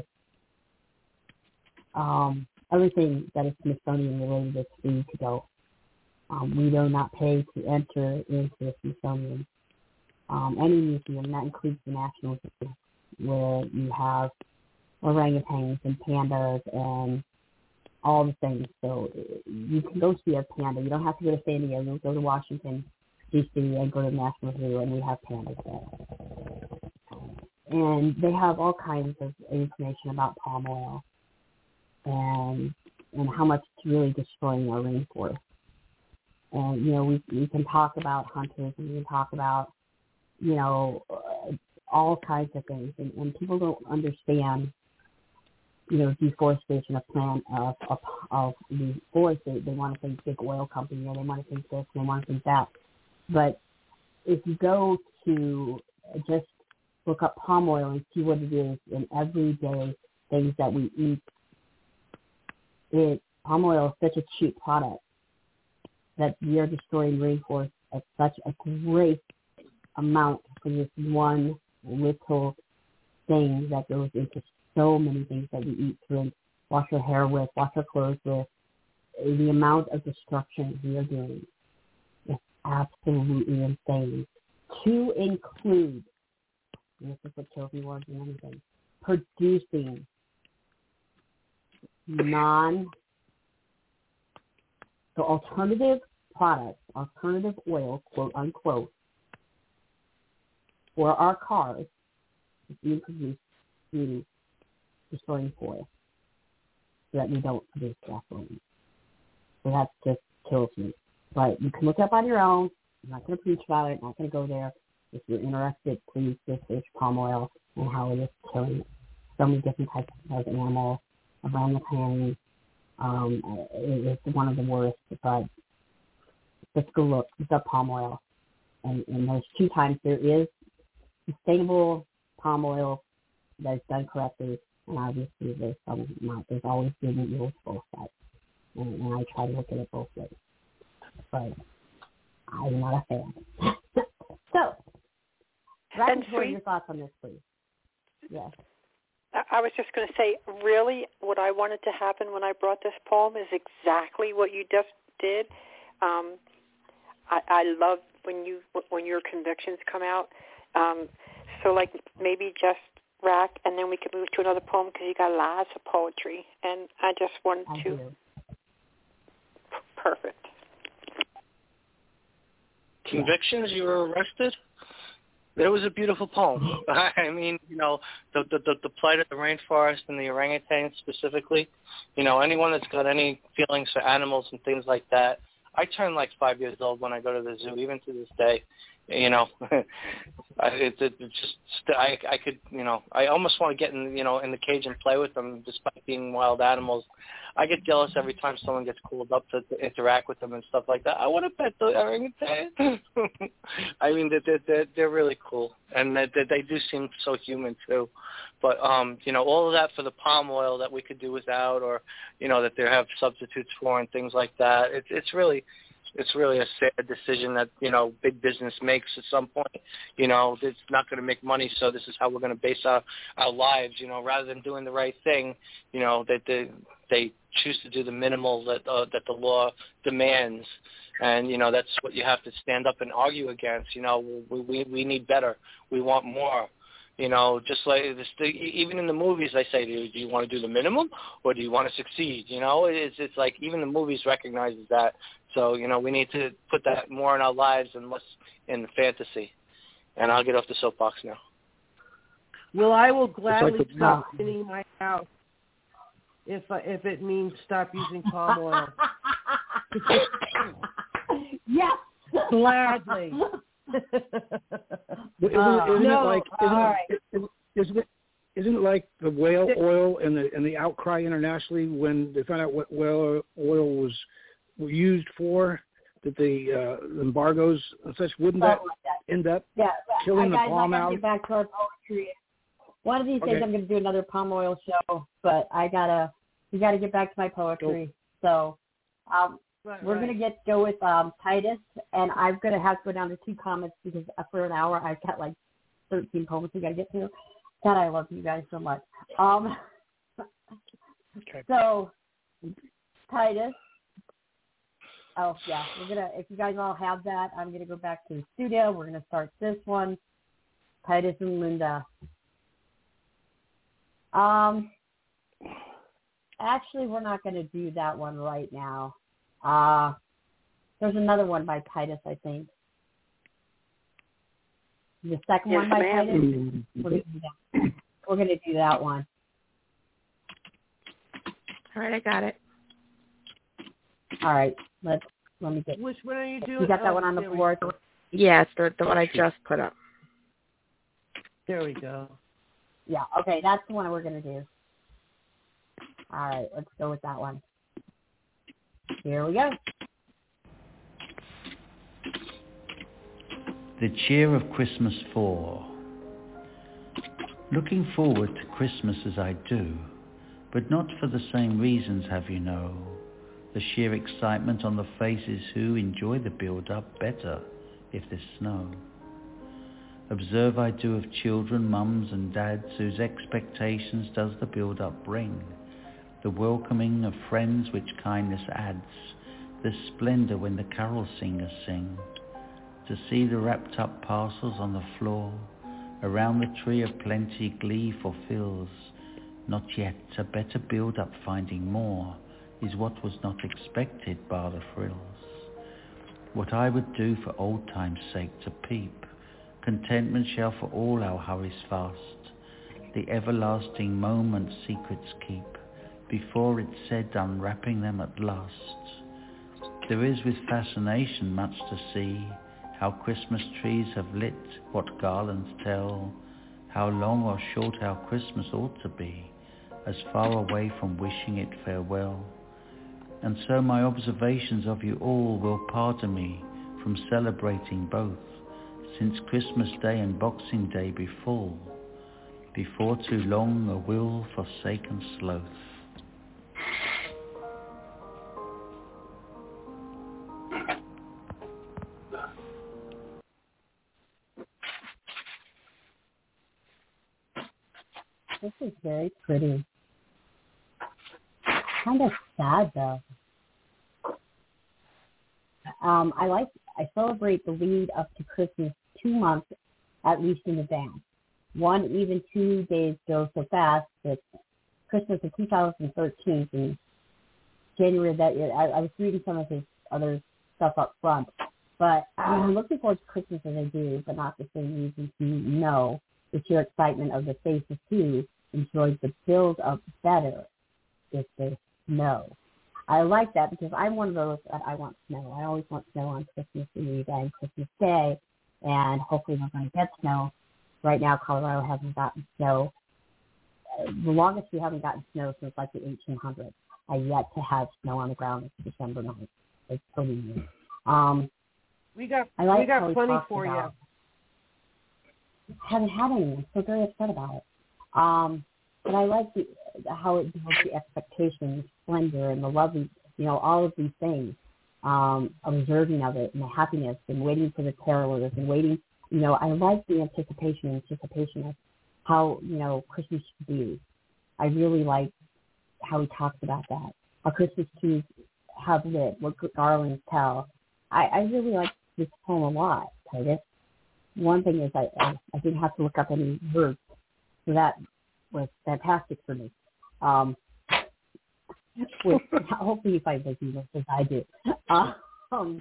um, everything that is Smithsonian related is free to go. Um, we do not pay to enter into the Smithsonian. Um, any museum, that includes the National Zoo, where you have orangutans and pandas and all the things. So you can go see a panda. You don't have to go to San Diego. You go to Washington, D C, and go to the National Zoo, and we have pandas there. And they have all kinds of information about palm oil and and how much it's really destroying our rainforest. And, you know, we we can talk about hunters, and we can talk about, you know, uh, all kinds of things. And, and people don't understand, you know, deforestation of plant of of, of the forest. They, they want to think big oil company, or they want to think this, and they want to think that. But if you go to just look up palm oil and see what it is in everyday things that we eat, it palm oil is such a cheap product that we are destroying rainforests at such a great amount for this one little thing that goes into so many things that we eat, drink, wash our hair with, wash our clothes with. The amount of destruction we are doing is absolutely insane. To include, and this is what kills me more than anything, producing non, so alternative products, alternative oil, quote unquote, for our cars is being produced through destroying forests so that we don't produce gasoline. So that just kills me. But you can look up on your own. I'm not going to preach about it. I'm not going to go there. If you're interested, please just search palm oil and how it is killing so many different types of animals around the planet. Um, it, it's one of the worst, but let's go look. It's up palm oil. And, and there's two times there is sustainable palm oil that is done correctly, and obviously there's some not. There's always good and evil both sides. And, and I try to look at it both ways. But I'm not a fan. So, Rack, what are your thoughts on this, please? Yes. I was just going to say, really, what I wanted to happen when I brought this poem is exactly what you just did. Um, I, I love when you when your convictions come out. Um, so, like, maybe just Rack, and then we could move to another poem because you got lots of poetry, and I just wanted I to. do. Perfect. Convictions? You were arrested? It was a beautiful poem. I mean, you know, the, the the the plight of the rainforest and the orangutan specifically. You know, anyone that's got any feelings for animals and things like that. I turn like five years old when I go to the zoo, even to this day. You know, I, it, it, it just I I could you know I almost want to get in you know in the cage and play with them, despite being wild animals. I get jealous every time someone gets cooled up to, to interact with them and stuff like that. I want to pet the orangutan. I mean, they're, they're, they're really cool, and they, they do seem so human too. But um, you know, all of that for the palm oil that we could do without, or you know, that they have substitutes for and things like that. It's it's really. It's really a sad decision that, you know, big business makes at some point. You know, it's not going to make money, so this is how we're going to base our, our lives, you know, rather than doing the right thing, you know, that they, they choose to do the minimal that uh, that the law demands. And, you know, that's what you have to stand up and argue against. You know, we, we, we need better. We want more. You know, just like this, even in the movies, I say, do you, do you want to do the minimum or do you want to succeed? You know, it's it's like even the movies recognizes that. So, you know, we need to put that more in our lives and less in the fantasy. And I'll get off the soapbox now. Well, I will gladly like stop cleaning my house if uh, if it means stop using palm oil. Yes, gladly. Isn't, uh, isn't no, it like isn't, right. it, isn't it isn't it like the whale oil and the and the outcry internationally when they found out what whale oil was used for, that the uh, embargoes and such, wouldn't that end up yeah, killing guys, the palm I out? Get back to our poetry. One of these Okay. days I'm going to do another palm oil show, but I gotta we gotta get back to my poetry. So um, Right, we're right. gonna get go with um, Titus, and I'm gonna have to go down to two comments because for an hour I've got like thirteen poems we gotta get through. God, I love you guys so much. Um, Okay. so Titus. Oh yeah, we're gonna. If you guys all have that, I'm gonna go back to the studio. We're gonna start this one. Titus and Linda. Um, actually, we're not gonna do that one right now. Uh, there's another one by Titus, I think. The second Yes, one by ma'am. Titus. We're gonna do that. We're gonna do that one. All right, I got it. All right, let's let me get. Which one are you doing? You got that Oh, one on the there we board? go. Yeah, it's the, the one I just put up. There we go. Yeah, okay, that's the one we're gonna do. All right, let's go with that one. Here we go. The Cheer of Christmas four. Looking forward to Christmas as I do, but not for the same reasons, have you know. the sheer excitement on the faces who enjoy the build-up better if there's snow. Observe I do of children, mums and dads whose expectations does the build-up bring, the welcoming of friends which kindness adds, the splendour when the carol singers sing, to see the wrapped up parcels on the floor, around the tree of plenty glee fulfills, not yet a better build-up finding more, is what was not expected bar the frills. What I would do for old time's sake to peep, contentment shall for all our hurries fast, the everlasting moment secrets keep, before it's said unwrapping them at last. There is with fascination much to see, how Christmas trees have lit, what garlands tell, how long or short our Christmas ought to be, as far away from wishing it farewell. And so my observations of you all will pardon me from celebrating both, since Christmas Day and Boxing Day be full, before too long a will forsaken sloth. This is very pretty. Kind of sad though. Um, I like. I celebrate the lead up to Christmas two months at least in advance. One, even two days go so fast that Christmas of two thousand thirteen in January that year. I, I was reading some of his other stuff up front, but I'm looking forward to Christmas as I do, but not the same reason to know the sheer excitement of the faces too. Enjoyed the build up better if there's snow. I like that because I'm one of those that I want snow. I always want snow on Christmas Eve and Christmas Day, and hopefully we're going to get snow. Right now, Colorado hasn't gotten snow. Uh, the longest we haven't gotten snow since like the eighteen hundreds. I yet to have snow on the ground this December ninth. It's pretty neat. Um, we got I like we got how he plenty talks for about, you. Haven't had any. I'm so very upset about it. Um, but I like the, how it builds the expectation, the splendor, and the lovely, you know, all of these things, um, observing of it, and the happiness, and waiting for the carolers, and waiting, you know, I like the anticipation, anticipation of how, you know, Christmas should be. I really like how he talks about that, how Christmas trees have lit, what garlands tell. I, I really like this poem a lot, Titus. One thing is I, I, I didn't have to look up any words, so that was fantastic for me. Um, with, hopefully you find those emails as I do. Um,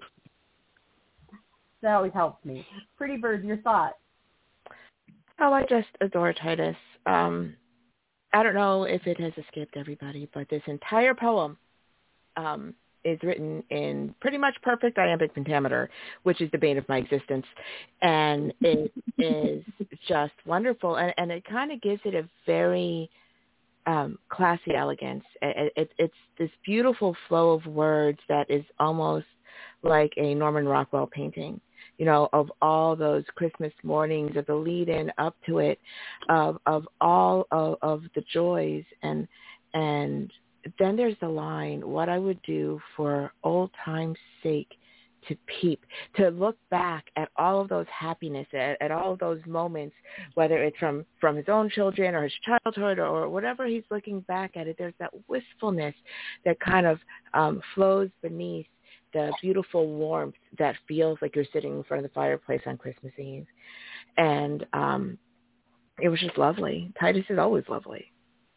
that always helps me. Pretty Bird, your thoughts? Oh, I just adore Titus. Um, I don't know if it has escaped everybody, but this entire poem um, is written in pretty much perfect iambic pentameter, which is the bane of my existence. And it is just wonderful. And, and it kind of gives it a very um, classy elegance. It, it, it's this beautiful flow of words that is almost like a Norman Rockwell painting, you know, of all those Christmas mornings, of the lead-in up to it, of, of all of, of the joys. And, and then there's the line, what I would do for old time's sake to peep, to look back at all of those happiness, at, at all of those moments, whether it's from, from his own children or his childhood or, or whatever he's looking back at it. There's that wistfulness that kind of um, flows beneath the beautiful warmth that feels like you're sitting in front of the fireplace on Christmas Eve. And um, it was just lovely. Titus is always lovely.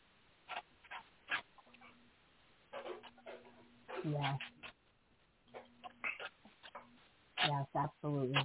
Yes. Yes, absolutely.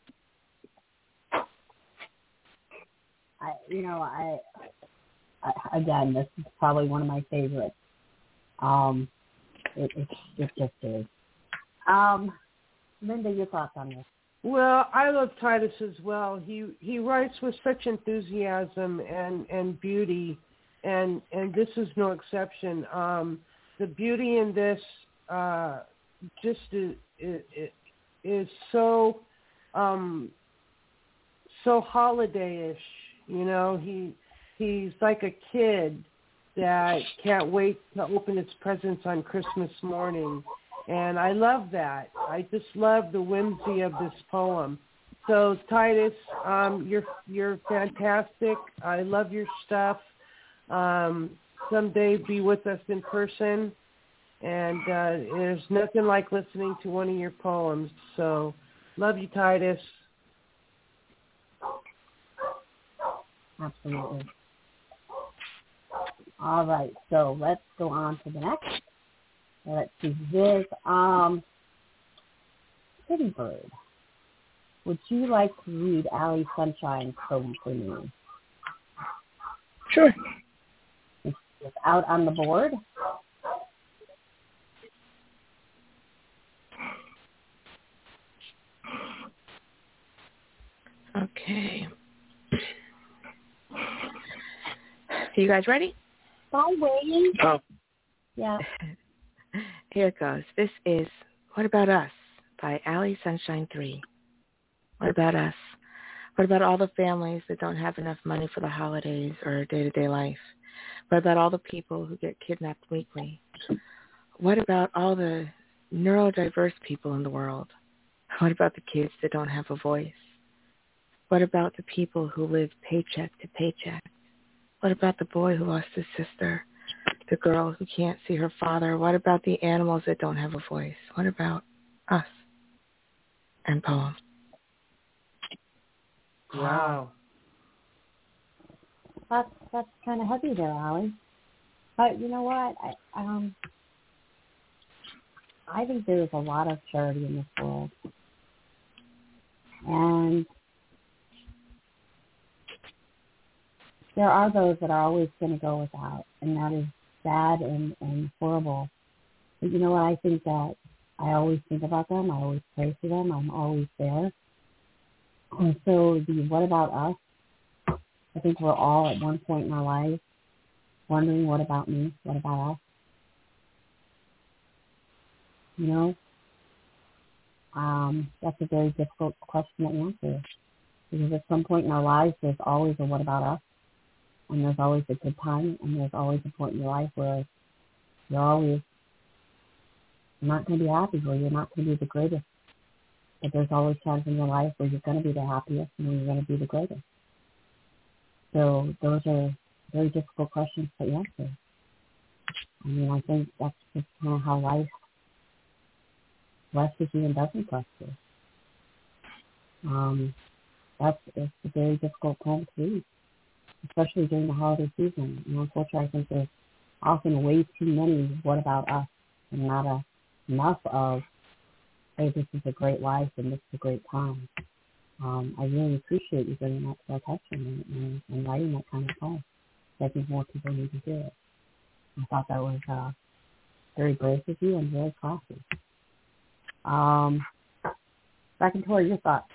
I, you know, I, I again, this is probably one of my favorites. Um, it, it, it just is. Um, Linda, your thoughts on this? Well, I love Titus as well. He he writes with such enthusiasm and, and beauty, and and this is no exception. Um, the beauty in this uh, just is, is, is so um, so holiday-ish. You know, he he's like a kid that can't wait to open its presents on Christmas morning. And I love that. I just love the whimsy of this poem. So Titus, um, you're you're fantastic. I love your stuff. Um, someday be with us in person. And uh, there's nothing like listening to one of your poems. So love you, Titus. Absolutely. All right, so let's go on to the next. Let's see this. Um, Pretty Bird, would you like to read Allie Sunshine's poem for me? Sure. It's out on the board. Okay. Are you guys ready? Bye, Wayne. Oh. Yeah. Here it goes. This is What About Us by Allie Sunshine three. What about us? What about all the families that don't have enough money for the holidays or day-to-day life? What about all the people who get kidnapped weekly? What about all the neurodiverse people in the world? What about the kids that don't have a voice? What about the people who live paycheck to paycheck? What about the boy who lost his sister? The girl who can't see her father? What about the animals that don't have a voice? What about us? And poem. Wow. That's that's kind of heavy there, Allie. But you know what? I um I think there's a lot of charity in this world, and there are those that are always going to go without, and that is sad and, and horrible. But you know what? I think that I always think about them. I always pray for them. I'm always there. And so the what about us? I think we're all at one point in our lives wondering, what about me? What about us? You know, um, that's a very difficult question to answer, because at some point in our lives, there's always a what about us, and there's always a good time, and there's always a point in your life where you're always not going to be happy, where you're not going to be the greatest. But there's always times in your life where you're going to be the happiest and where you're going to be the greatest. So those are very difficult questions to answer. I mean, I think that's just kind of how life, life is even doesn't question. Um, that's it's a very difficult poem to read, especially during the holiday season. And unfortunately, I think there's often way too many what about us, and not a, enough of, hey, this is a great life and this is a great time. Um, I really appreciate you bringing that to our attention and, and, and writing that kind of poem. I think more people need to hear it. I thought that was uh, very brave of you and very classy. Um, back in Tori, your thoughts?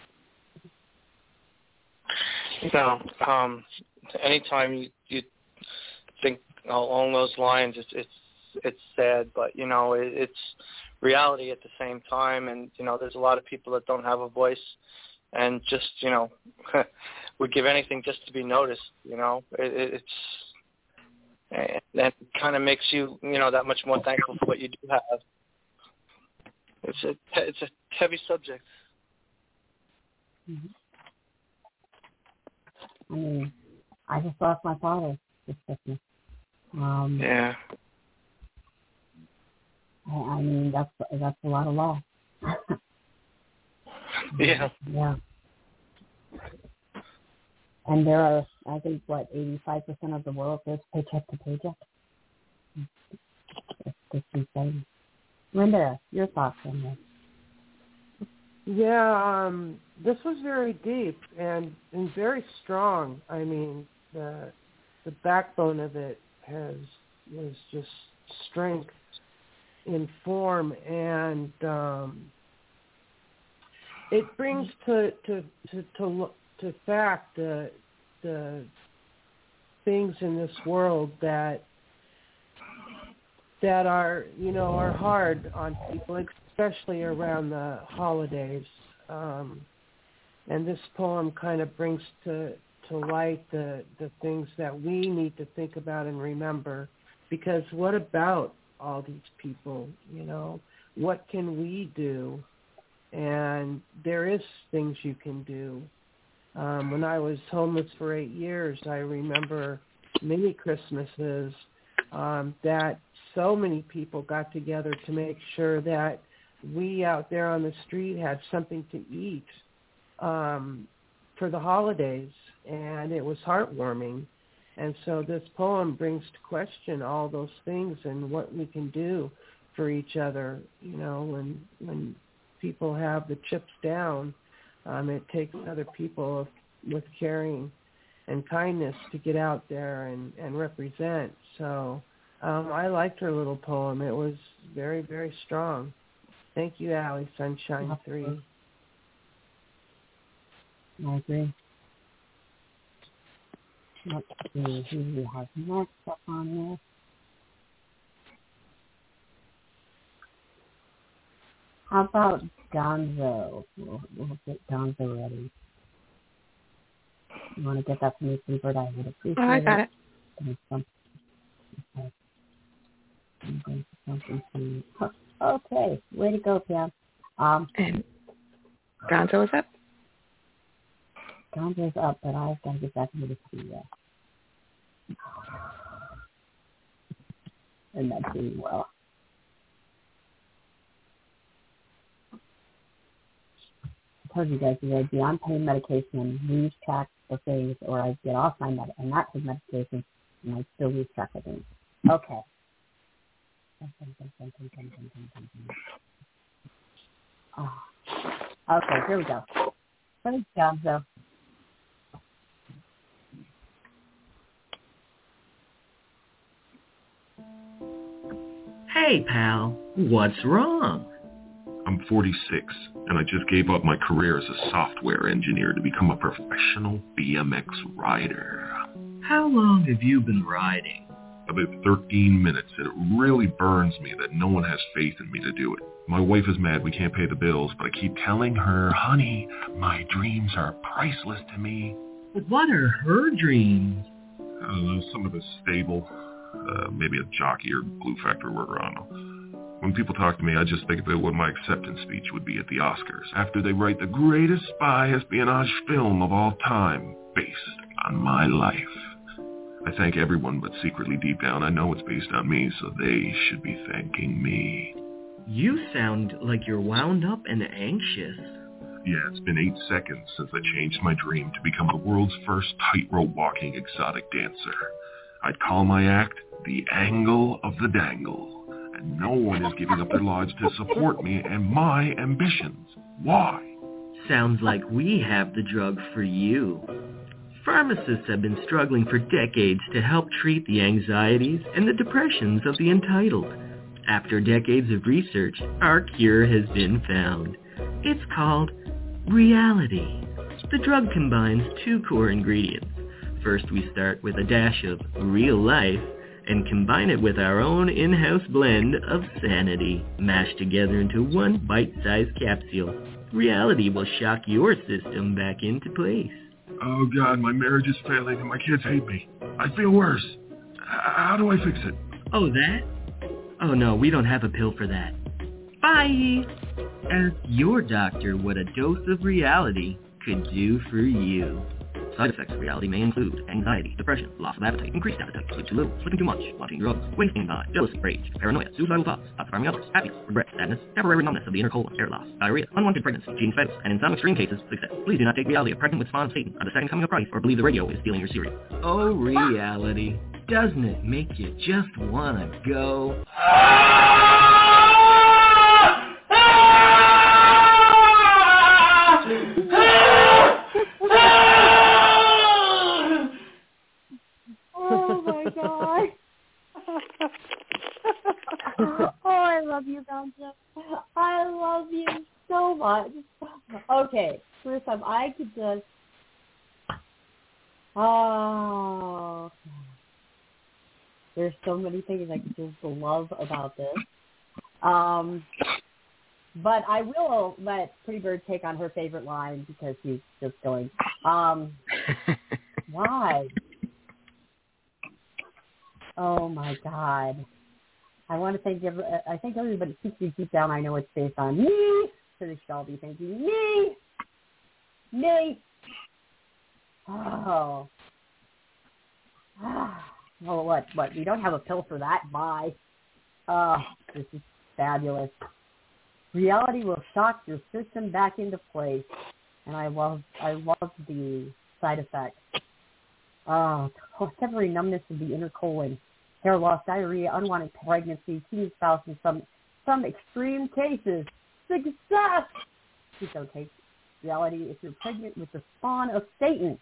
No, um, anytime you, you think along those lines, it's it's it's sad, but you know it, it's reality at the same time. And you know, there's a lot of people that don't have a voice, and just you know, would give anything just to be noticed. You know, it, it, it's and that kind of makes you you know that much more thankful for what you do have. It's a it's a heavy subject. Mm-hmm. I mean, I just lost my father this Christmas. Um, yeah. I, I mean, that's that's a lot of loss. yeah. Yeah. And there are, I think, what, eighty-five percent of the world lives paycheck to paycheck. It's just insane. Linda, your thoughts on this? Yeah, um, this was very deep and, and very strong. I mean, the the backbone of it has is just strength in form, and um, it brings to to to to, to fact the the things in this world that that are you know are hard on people, especially around the holidays. Um, and this poem kind of brings to to light the, the things that we need to think about and remember. Because what about all these people, you know? What can we do? And there is things you can do. Um, when I was homeless for eight years, I remember many Christmases um, that so many people got together to make sure that we out there on the street had something to eat um, for the holidays, and it was heartwarming. And so this poem brings to question all those things and what we can do for each other. You know, when when people have the chips down, um, it takes other people with caring and kindness to get out there and, and represent. So um, I liked her little poem. It was very, very strong. Thank you, Allie, Sunshine three. I agree. Let's see who we have next up on there. How about Gonzo? We'll, we'll get Gonzo ready. You want to get that for me, Seabird? I would appreciate it. Oh, I got it. it. Okay. I'm going to something to... Oh, okay, way to go, Pam. Um, and Gonzo is up? Gonzo's up, but I've got to get back into the studio. And that's doing well. I told you guys that I'd be on pain medication and lose track of things, or I'd get off my med- and not take medication, and I'd still lose track of things. Okay. Oh. Okay, here we go. Thanks, Gonzo. Hey, pal, what's wrong? I'm forty-six, and I just gave up my career as a software engineer to become a professional B M X rider. How long have you been riding? About thirteen minutes, and it really burns me that no one has faith in me to do it. My wife is mad we can't pay the bills, but I keep telling her, honey, my dreams are priceless to me. But what are her dreams? I don't know, some of the stable, uh, maybe a jockey or glue factory worker, I don't know. When people talk to me, I just think about what my acceptance speech would be at the Oscars after they write the greatest spy espionage film of all time based on my life. I thank everyone, but secretly deep down I know it's based on me, so they should be thanking me. You sound like you're wound up and anxious. Yeah, it's been eight seconds since I changed my dream to become the world's first tightrope walking exotic dancer. I'd call my act The Angle of the Dangle. And no one is giving up their lives to support me and my ambitions. Why? Sounds like we have the drug for you. Pharmacists have been struggling for decades to help treat the anxieties and the depressions of the entitled. After decades of research, our cure has been found. It's called Reality. The drug combines two core ingredients. First, we start with a dash of real life and combine it with our own in-house blend of sanity, mashed together into one bite-sized capsule. Reality will shock your system back into place. Oh, God, my marriage is failing and my kids hate me. I feel worse. H- how do I fix it? Oh, that? Oh, no, we don't have a pill for that. Bye! Ask your doctor what a dose of reality could do for you. Side effects of reality may include anxiety, depression, loss of appetite, increased appetite, sleep too little, sleeping too much, wanting drugs, wasting time, jealousy, rage, paranoia, suicidal thoughts, thoughts of harming others, happiness, regret, sadness, temporary numbness of the inner colon, hair loss, diarrhea, unwanted pregnancy, gene status, and in some extreme cases, success. Please do not take reality of pregnant with spawn of Satan on the second coming of Christ or believe the radio is stealing your cereal. Oh, reality. Doesn't it make you just want to go? Oh my God. Oh, I love you, Gonzo. I love you so much. Okay, first time I could just, oh, there's so many things I could just love about this. Um, but I will let Pretty Bird take on her favorite line because she's just going, um, Why? Oh my God. I want to thank every, I think everybody keeps me deep down. I know it's based on me. So they shall be thanking me. Me. Oh. Oh, what? What? We don't have a pill for that. Bye. Oh, this is fabulous. Reality will shock your system back into place. And I love, I love the side effects. Oh, temporary numbness of the inner colon, hair loss, diarrhea, unwanted pregnancy, teen spouse, in some some extreme cases. Success. It's okay. Reality, if you're pregnant with the spawn of Satan.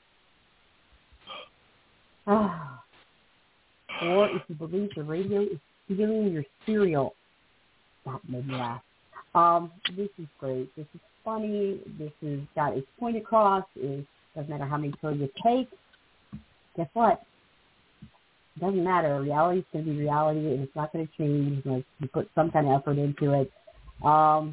Ah. Or if you believe the radio is stealing your cereal. That made me laugh. Um, this is great. This is funny. This has got its point across. It doesn't matter how many pills you take. Guess what? It doesn't matter. Reality is going to be reality, and it's not going to change unless you put some kind of effort into it. Um,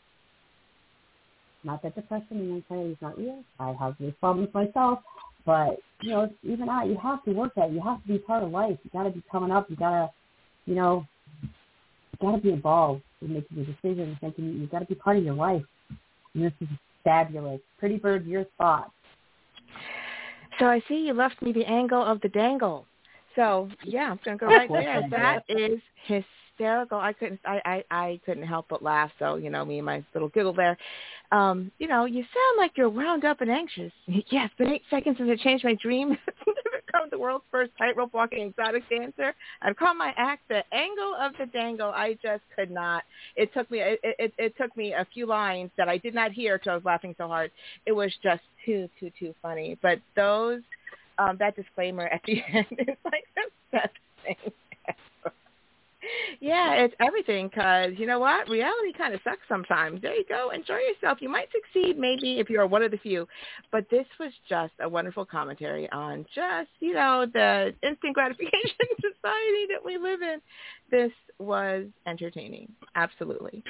not that depression and anxiety is not real. I have these problems myself. But, you know, even I, you have to work at it. You have to be part of life. You got to be coming up. You got to, you know, you got to be involved in making your decisions. Making, you got to be part of your life. And this is fabulous. Pretty Bird, your thoughts? So I see you left me the angle of the dangle. So yeah, I'm gonna go right there. That is hysterical. I couldn't, I, I, I couldn't help but laugh. So you know, me and my little giggle there. Um, you know, you sound like you're wound up and anxious. Yeah, it's been eight seconds since I changed my dream to become the world's first tightrope walking exotic dancer. I've called my act the angle of the dangle. I just could not. It took me, it, it, it took me a few lines that I did not hear because I was laughing so hard. It was just too, too, too funny. But those, um, that disclaimer at the end is like the best thing ever. Yeah, it's everything because, you know what, reality kind of sucks sometimes. There you go. Enjoy yourself. You might succeed maybe if you're one of the few. But this was just a wonderful commentary on just, you know, the instant gratification society that we live in. This was entertaining. Absolutely.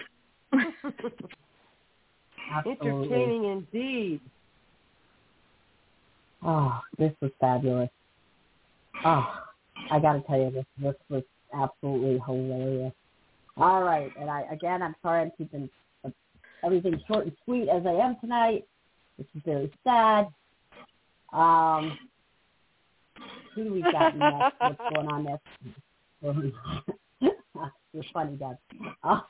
Absolutely. Entertaining indeed. Oh, this was fabulous. Oh, I got to tell you, this, this was absolutely hilarious. All right, and I again, I'm sorry I'm keeping everything short and sweet as I am tonight, which is very sad. Um, who do we got next? What's going on next? You're funny, Deb. Because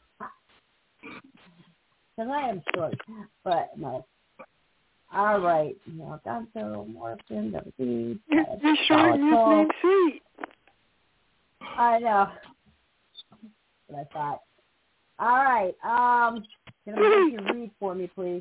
uh, I am short, but no. All right, you know, Gonzo, Morrison, W C. You're short and your name's sweet. I know. What I thought. All right. Um, can I make you read for me, please?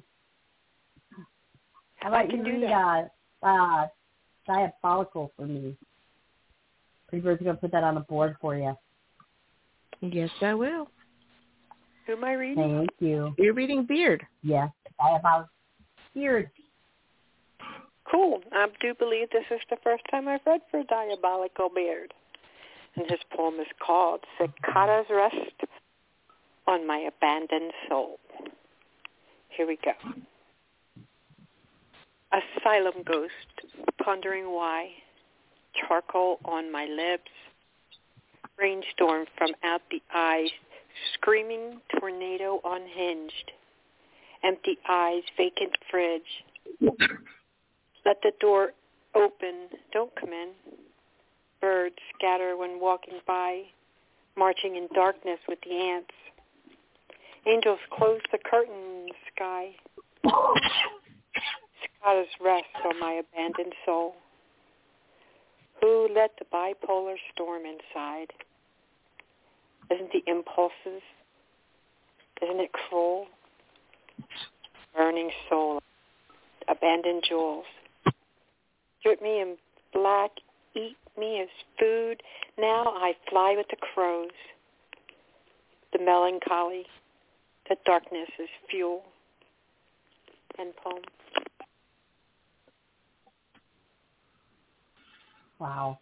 How about you read uh, uh, Diabolical for me? Pretty Bird's going to put that on the board for you. Yes, I will. Who am I reading? Thank you. You're reading Beard. Yes, Diabolical. Beard. Cool. I do believe this is the first time I've read for Diabolical Beard. And his poem is called Cicada's Rest on My Abandoned Soul. Here we go. Asylum ghost, pondering why, charcoal on my lips, rainstorm from out the eyes, screaming tornado unhinged, empty eyes, vacant fridge. Let the door open, don't come in. Birds scatter when walking by, marching in darkness with the ants. Angels close the curtain in the sky. Cicada's rest on my abandoned soul. Who let the bipolar storm inside? Isn't the impulses, isn't it cruel? Burning soul, abandoned jewels. Strip me in black, eat me as food. Now I fly with the crows. The melancholy, the darkness is fuel. End poem. Wow.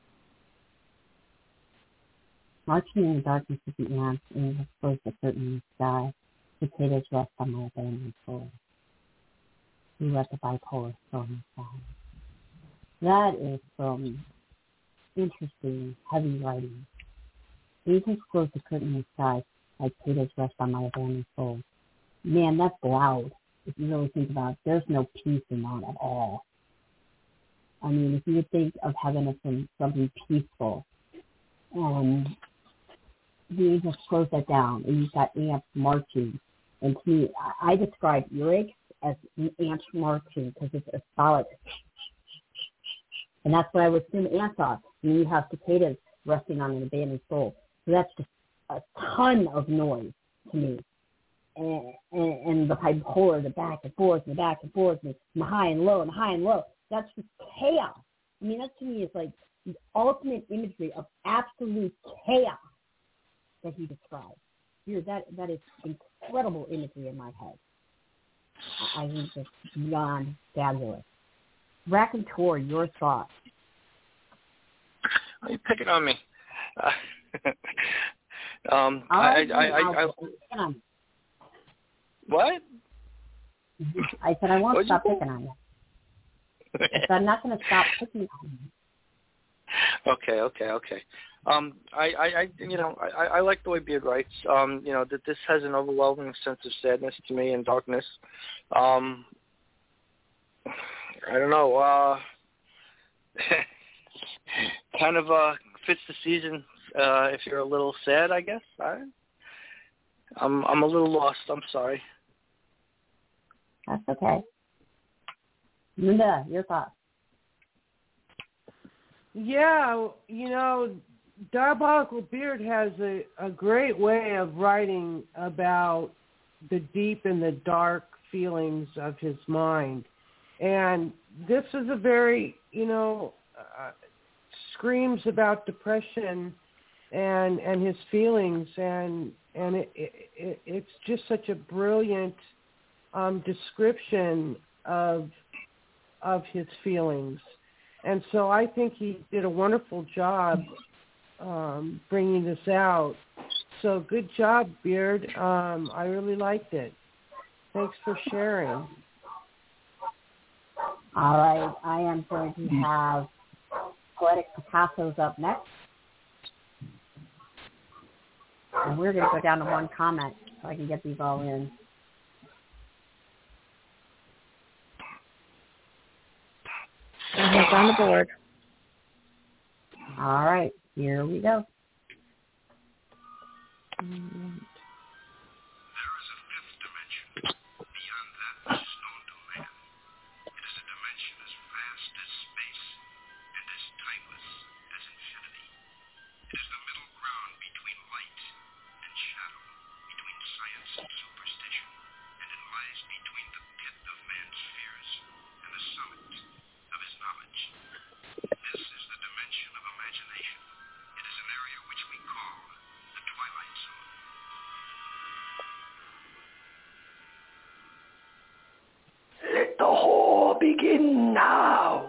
Marching in the darkness with the ants, and close the curtain in the sky. Cicadas rest on my abandoned soul. We let the bipolar storm inside. That is some interesting, heavy writing. Angels close the curtain in the sky, like potatoes rest on my abandoned soul. Man, that's loud. If you really think about it, there's no peace in that at all. I mean, if you would think of heaven as some, something peaceful, and the angels close that down, and you've got ants marching. And to me, I, I describe lyrics as ants marching because it's a solid. And that's what I would assume ants are. And you have cicadas resting on an abandoned soul. So that's just a ton of noise to me. And, and, and the bipolar, the back and forth, and the back and forth, and the high and low, and the high and low. That's just chaos. I mean, that to me is like the ultimate imagery of absolute chaos that he described. Here, that that is incredible imagery in my head. I, I think it's beyond fabulous. Raconteur, your thoughts? Are you picking on me? Uh, um, I, I, I, I, I, I, what? I said I won't What'd stop you picking on you. I said I'm not going to stop picking on you. Okay, okay, okay. Um, I, I, I you know, I, I like the way Beard writes. Um, you know, that this has an overwhelming sense of sadness to me and darkness. Um, I don't know. Uh, kind of uh, fits the season uh, if you're a little sad, I guess. I, I'm, I'm a little lost. I'm sorry. That's okay. Linda, your thoughts? Yeah, you know, Diabolical Beard has a, a great way of writing about the deep and the dark feelings of his mind. And this is a very, you know, uh, screams about depression and and his feelings. And, and it, it, it's just such a brilliant um, description of of his feelings. And so I think he did a wonderful job um, bringing this out. So good job, Beard. Um, I really liked it. Thanks for sharing. All right. I am going to have Poetic Picasso's up next. And we're going to go down to one comment so I can get these all in. He's on the board. All right, here we go. Mm-hmm. There is a fifth dimension beyond that which is known to man. It is a dimension as vast as space and as timeless as infinity. It is the middle ground between light and shadow, between science and superstition, and it lies between the pit of man's fears and the summit of his knowledge. This is the dimension of imagination. It is an area which we call the Twilight Zone. Let the whore begin now.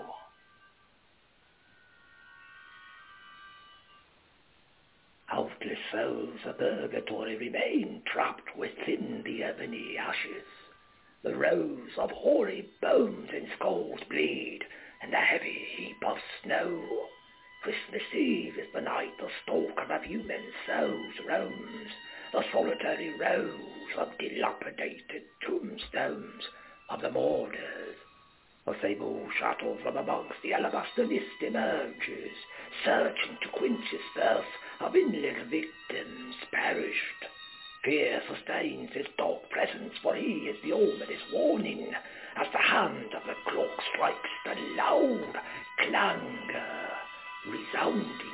Countless souls of purgatory remain trapped within the ebony ashes. The rows of hoary bones and skulls bleed, and a heavy heap of snow. Christmas Eve is the night the stalker of human souls roams, the solitary rows of dilapidated tombstones of the mourners. A sable shuttle from amongst the alabaster mist emerges, searching to quench his thirst of inland victims perished. Fear sustains his dark presence, for he is the ominous warning, as the hand of the clock strikes the loud clangor resounding.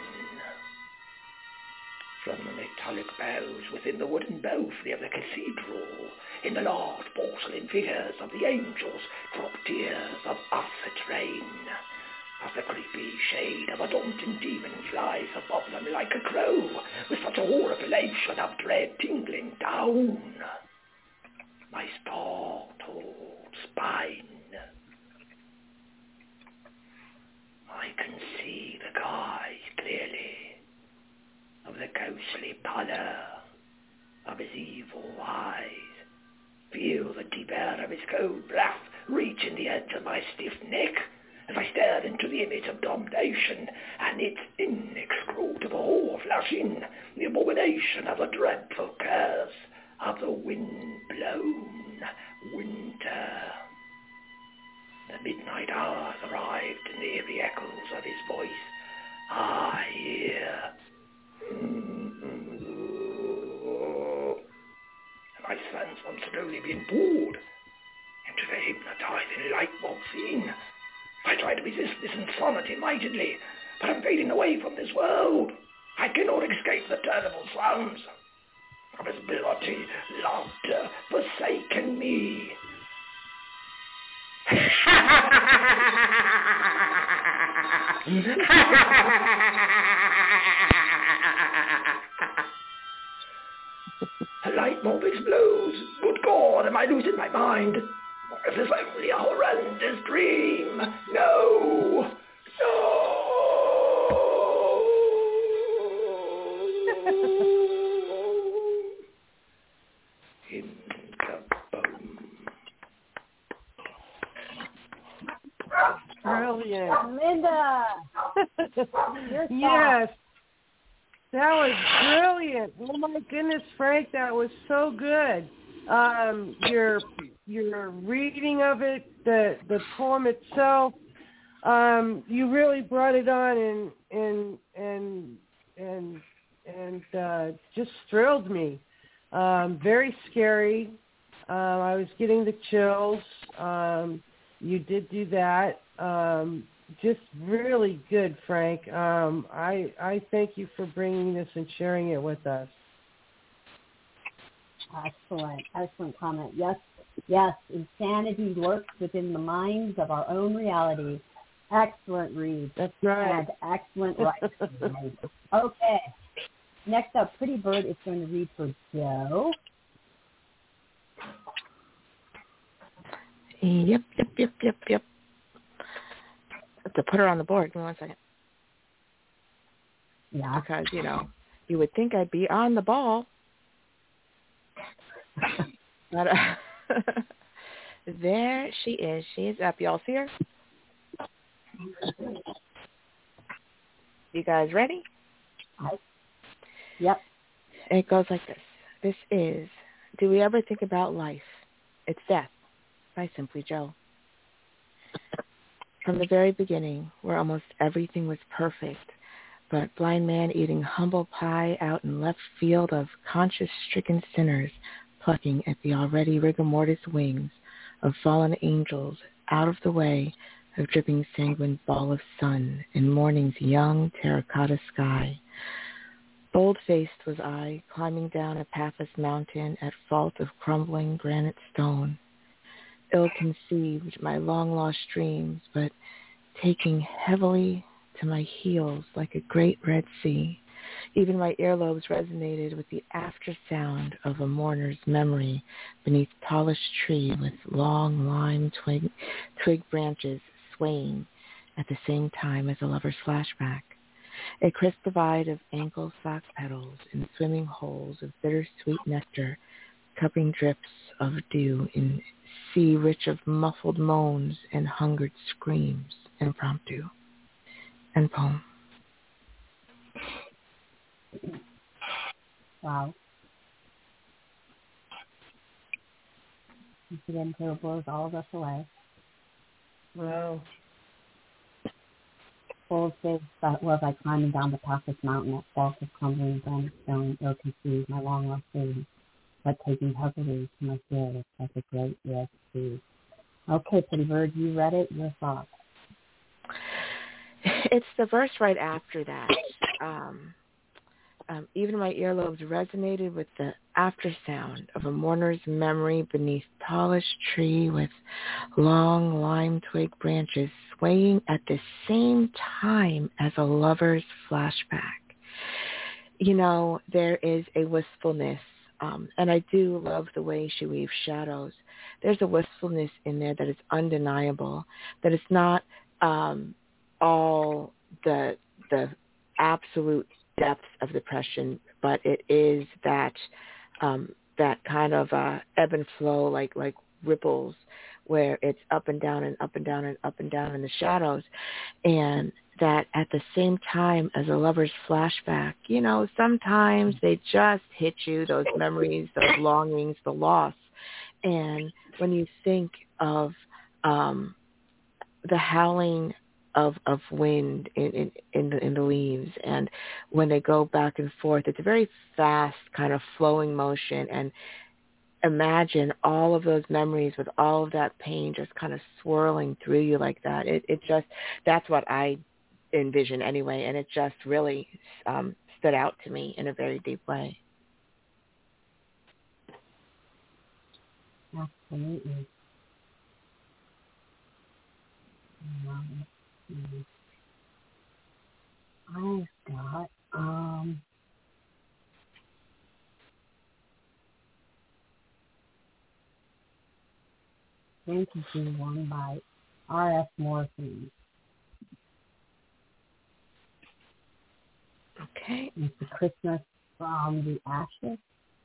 From the metallic bells within the wooden belfry of the cathedral, in the large porcelain figures of the angels, drop tears of acid rain, as the creepy shade of a daunting demon flies above them like a crow, with such a horripilation of dread tingling down my startled spine. I can see the guise clearly, of the ghostly pallor of his evil eyes, feel the deep air of his cold breath reaching the edge of my stiff neck, as I stared into the image of damnation and its inexcrutable flashing, the abomination of the dreadful curse of the wind-blown winter. The midnight hours arrived, and the eerie echoes of his voice I hear. And I sense I'm slowly being pulled into the hypnotizing light bulb scene. I try to resist this insanity mightily, but I'm fading away from this world. I cannot escape the terrible sounds of his bloody laughter forsaken me. A light bulb explodes. Good God, am I losing my mind? Or is this only a horrendous dream? No! No! In the bone. Brilliant. Linda! Yes. That was brilliant. Oh my goodness, Frank, that was so good. Um, your your reading of it, the the poem itself, um, you really brought it on and and and and and uh, just thrilled me. Um, very scary. Um, I was getting the chills. Um, you did do that. Um, just really good, Frank. Um, I I thank you for bringing this and sharing it with us. Excellent, excellent comment. Yes, yes, insanity lurks within the minds of our own reality. Excellent read. That's right. And excellent writing. Okay. Next up, Pretty Bird is going to read for Joe. Yep, yep, yep, yep, yep. I have to put her on the board. Give me one second. Yeah. Because, you know, you would think I'd be on the ball. But uh, there she is. She is up. Y'all see her? You guys ready? Yep. It goes like this. This is Do We Ever Think About Life? It's Death by Simply Joe. From the very beginning, where almost everything was perfect, but blind man eating humble pie out in left field of conscience-stricken sinners plucking at the already rigor mortis wings of fallen angels out of the way of dripping sanguine ball of sun in morning's young terracotta sky. Bold-faced was I, climbing down a pathless mountain at fault of crumbling granite stone. Ill-conceived my long-lost dreams, but taking heavily to my heels like a great Red Sea. Even my earlobes resonated with the after-sound of a mourner's memory beneath polished tree with long lime twig, twig branches swaying at the same time as a lover's flashback. A crisp divide of ankle sock petals in swimming holes of bittersweet nectar, cupping drips of dew in sea rich of muffled moans and hungered screams, impromptu. And poem. Wow. Once again, Taylor blows all of us away. Wow. Bold face that was I climbing down the pathless mountain at fault of crumbling granite stone, ill conceived, my long lost dreams, but taking heavily to my fears like a great red sea. Okay, Pretty Bird, you read it. Your thoughts? It's the verse right after that. Um, um, even my earlobes resonated with the after-sound of a mourner's memory beneath polished tree with long lime twig branches swaying at the same time as a lover's flashback. You know, there is a wistfulness, um, and I do love the way she weaves shadows. There's a wistfulness in there that is undeniable, that it's not um, all the the absolute depths of depression, but it is that um, that kind of uh, ebb and flow, like like ripples where it's up and down and up and down and up and down in the shadows. And that at the same time as a lover's flashback, you know, sometimes they just hit you, those memories, those longings, the loss. And when you think of um, the howling of of wind in, in, in, the, in the leaves, and when they go back and forth, it's a very fast kind of flowing motion. And imagine all of those memories with all of that pain just kind of swirling through you like that. It, it just, that's what I envision anyway, and it just really um, stood out to me in a very deep way. Absolutely. I've got um fantasy one by R F Morrison. Okay. It's the Christmas from the Ashes.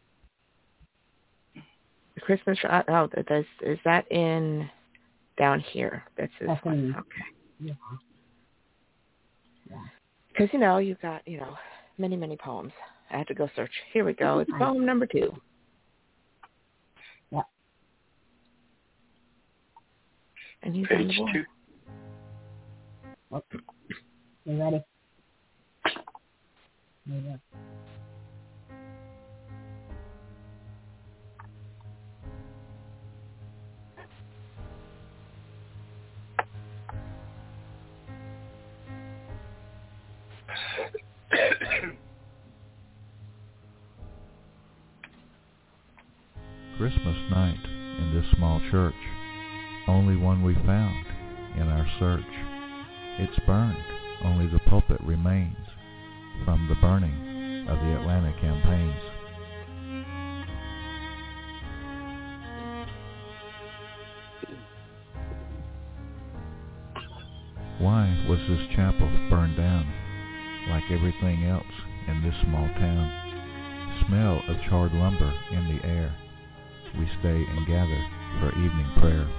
The Christmas, oh, that's, is that in down here? That's this That's one. in, Okay. Yeah. Yeah. Because, you know, you've got, you know, many, many poems. I had to go search. Here we go. It's poem number two. Yeah. And he's on the board. Okay. You ready? There you go. Christmas night in this small church, only one we found in our search. It's burned, only the pulpit remains from the burning of the Atlanta campaigns. Why was this chapel burned down like everything else in this small town? Smell of charred lumber in the air. We stay and gather for evening prayer.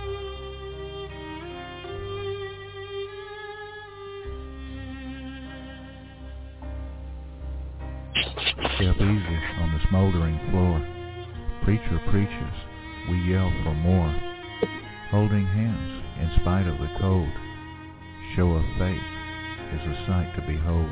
Step easy on the smoldering floor. Preacher preaches, we yell for more. Holding hands in spite of the cold. Show of faith is a sight to behold.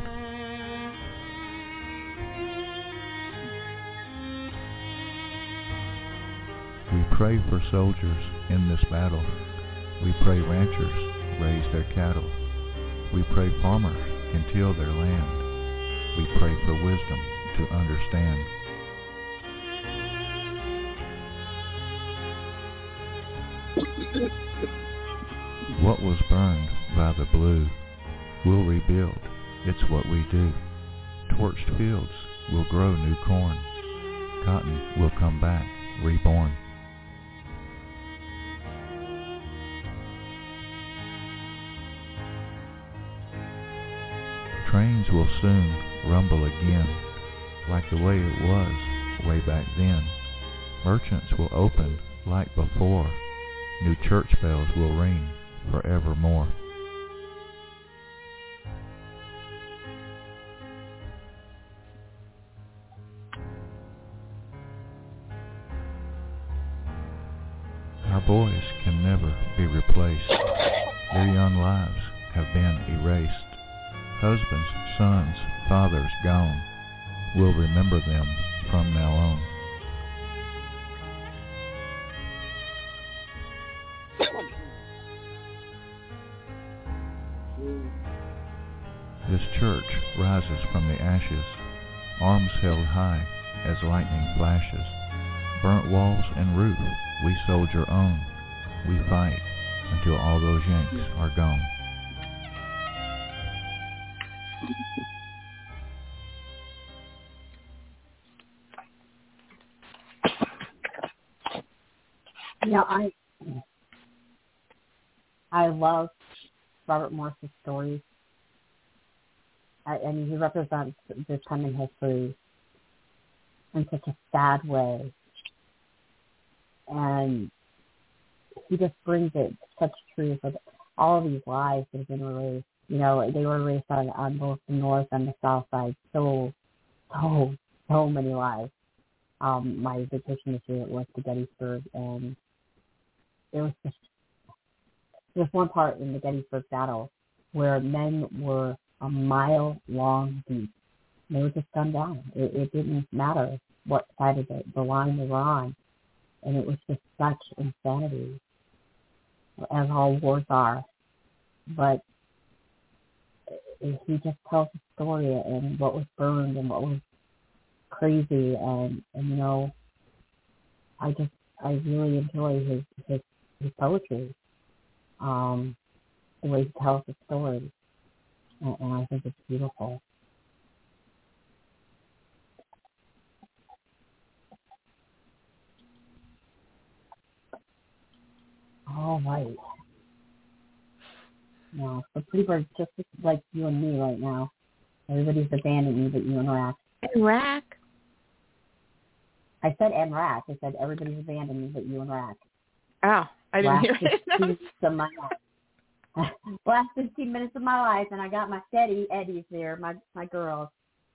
We pray for soldiers in this battle. We pray ranchers raise their cattle. We pray farmers can till their land. We pray for wisdom to understand. What was burned by the blue, we'll rebuild, it's what we do. Torched fields will grow new corn. Cotton will come back, reborn. Trains will soon rumble again, like the way it was way back then. Merchants will open like before. New church bells will ring forevermore. Our boys can never be replaced. Their young lives have been erased. Husbands, sons, fathers gone. We'll remember them from now on. This church rises from the ashes, arms held high as lightning flashes. Burnt walls and roof we soldier on. We fight until all those Yanks are gone. Yeah, I I love Robert Morris's stories. I, I mean, he represents this time in history in such a sad way. And he just brings it such truth with all of these lies that have been released. You know, they were released on, on both the north and the south side. So, so, so many lies. Um, my vacation this year was to Gettysburg, and there was just there's one part in the Gettysburg battle where men were a mile long deep. They were just gunned down. It, it didn't matter what side of the, the line they were on. And it was just such insanity, as all wars are. But he just tells the story and what was burned and what was crazy. And, and you know, I just, I really enjoy his, his, his poetry, um, the way he tells the story. And, and I think it's beautiful. All right. Now, so pretty much just like you and me right now. Everybody's abandoned me but you and Rack. And Rack? I said and Rack. I said everybody's abandoned me but you and Rack. Oh, I didn't Last hear it. fifteen of my life. Last fifteen minutes of my life, and I got my steady Eddies there, my my girls.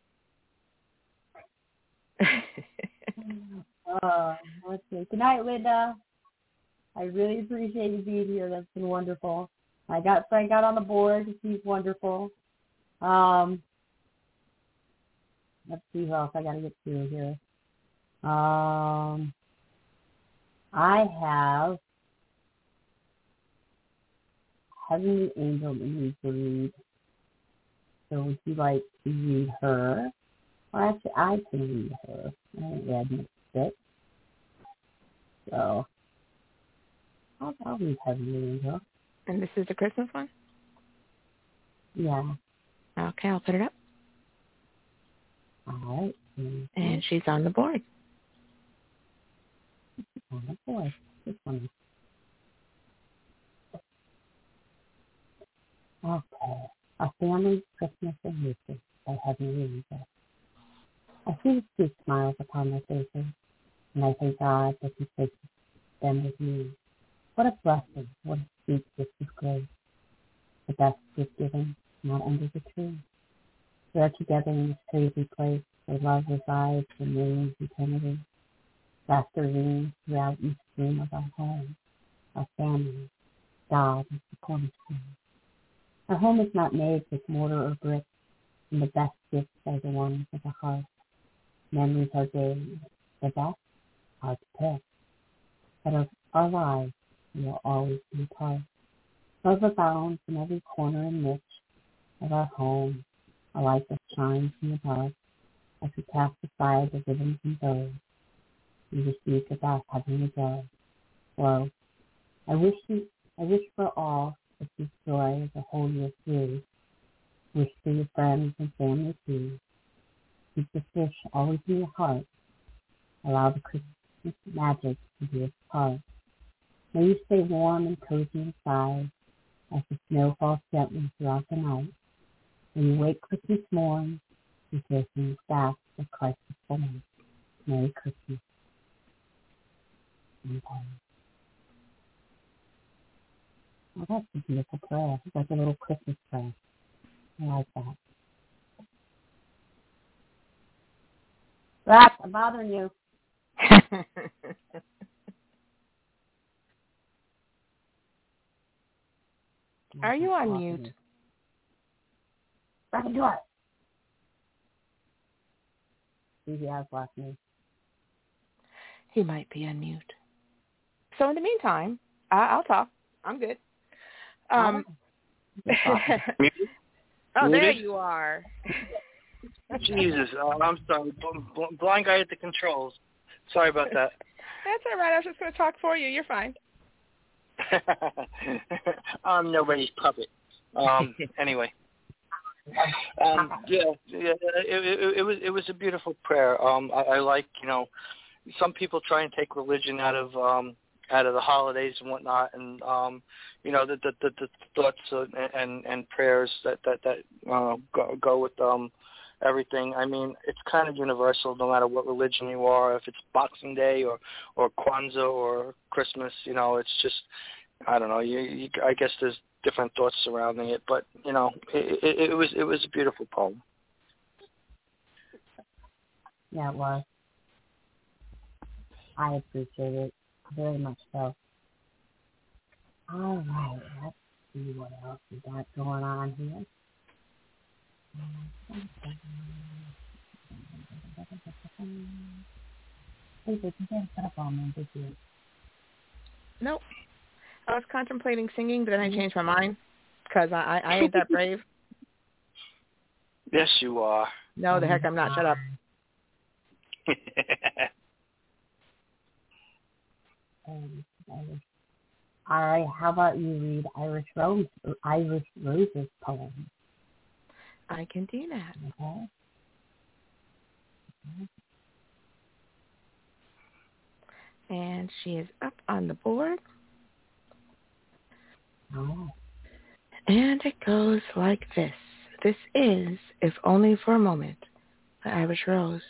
uh, let's see. Good night, Linda. I really appreciate you being here. That's been wonderful. I got Frank out on the board. He's wonderful. Um, let's see who else I got to get to here. Um, I have Heavenly Angel that needs to read. So would you like to read her? Well, actually, I can read her. I haven't read much bit. So I'll, I'll read Heavenly Angel. And this is the Christmas one? Yeah. Okay, I'll put it up. All right. Mm-hmm. And she's on the board. On the board. This one. Okay. A Family Christmas and Easter by Heavenly Angel. I see the sweet smiles upon their faces, and I thank God that He places them with me. What a blessing, what a sweet gift of grace. The best gift given, not under the tree. We are together in this crazy place where love resides and reigns eternity. Laughter rings throughout each room of our home. Our family, God is the cornerstone. Our home is not made with mortar or brick, and the best gifts are the ones of the heart. Memories are days, the best are to pick. But of our lives, we will always be apart. Love abounds in every corner and niche of our home, a light that shines from above. As we cast aside the ribbons and bows, we receive the best heavenly joy. Well, I wish you, I wish for all that this joy the whole year through. Wish for your friends and family too. Keep the fish always in your heart. Allow the Christmas magic to be its part. May you stay warm and cozy inside as the snow falls gently throughout the night. When you wake Christmas morn, you hear things back that Christ is born. Merry Christmas. Okay. Well, that's a beautiful prayer. It's like a little Christmas prayer. I like that. Rack, I'm bothering you. Are you on mute? Rack, do it. He has left me. He might be on mute. So in the meantime, I- I'll talk. I'm good. Um, oh, there you are. Jesus, oh, I'm sorry. Bl- blind guy at the controls. Sorry about that. That's all right. I was just going to talk for you. You're fine. I'm nobody's puppet. Um, anyway. Um, yeah, yeah. It, it, it was it was a beautiful prayer. Um, I, I like, you know, some people try and take religion out of um, out of the holidays and whatnot, and um, you know, the the, the, the thoughts and, and and prayers that that that uh, go, go with um, everything. I mean, it's kind of universal no matter what religion you are, if it's Boxing Day or, or Kwanzaa or Christmas, you know, it's just, I don't know, you, you, I guess there's different thoughts surrounding it, but, you know, it, it, it was it was a beautiful poem. Yeah, it was. I appreciate it very much so. All right, let's see what else we got going on here. Nope. I was contemplating singing, but then I changed my mind because I, I, I ain't that brave. Yes, you are. No, the heck I'm not. Shut up. um, All right, how about you read Irish Rose, Irish Rose's poem? I can do that. Okay. And she is up on the board. Oh. And it goes like this. This is, if only for a moment, the Irish Rose.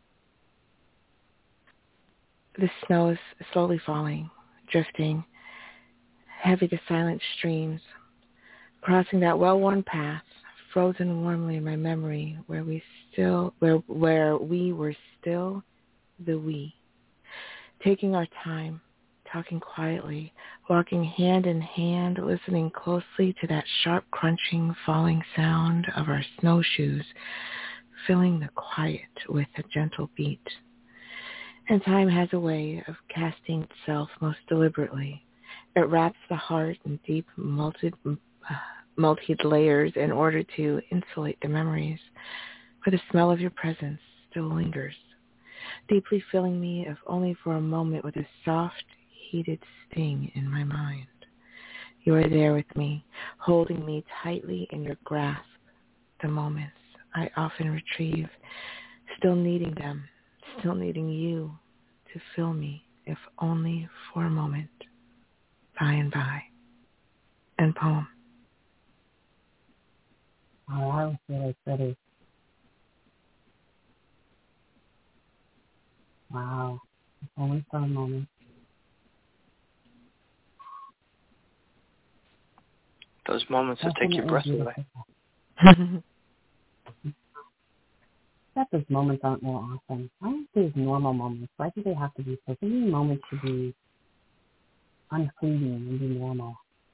The snow is slowly falling, drifting, heavy to silent streams, crossing that well-worn path, frozen warmly in my memory, where we still, where where we were still the we, taking our time, talking quietly, walking hand in hand, listening closely to that sharp crunching, falling sound of our snowshoes, filling the quiet with a gentle beat. And time has a way of casting itself most deliberately. It wraps the heart in deep, melted, uh, melted layers in order to insulate the memories, where the smell of your presence still lingers, deeply filling me, if only for a moment, with a soft, heated sting in my mind. You are there with me, holding me tightly in your grasp, the moments I often retrieve, still needing them, still needing you to fill me, if only for a moment, by and by. And poem. Oh, that was really pretty. Wow. Only for a moment. Those moments that take your breath away. That those moments aren't more often. Why aren't these normal moments? Why do they have to be so? These moments should be unfleeting and be normal.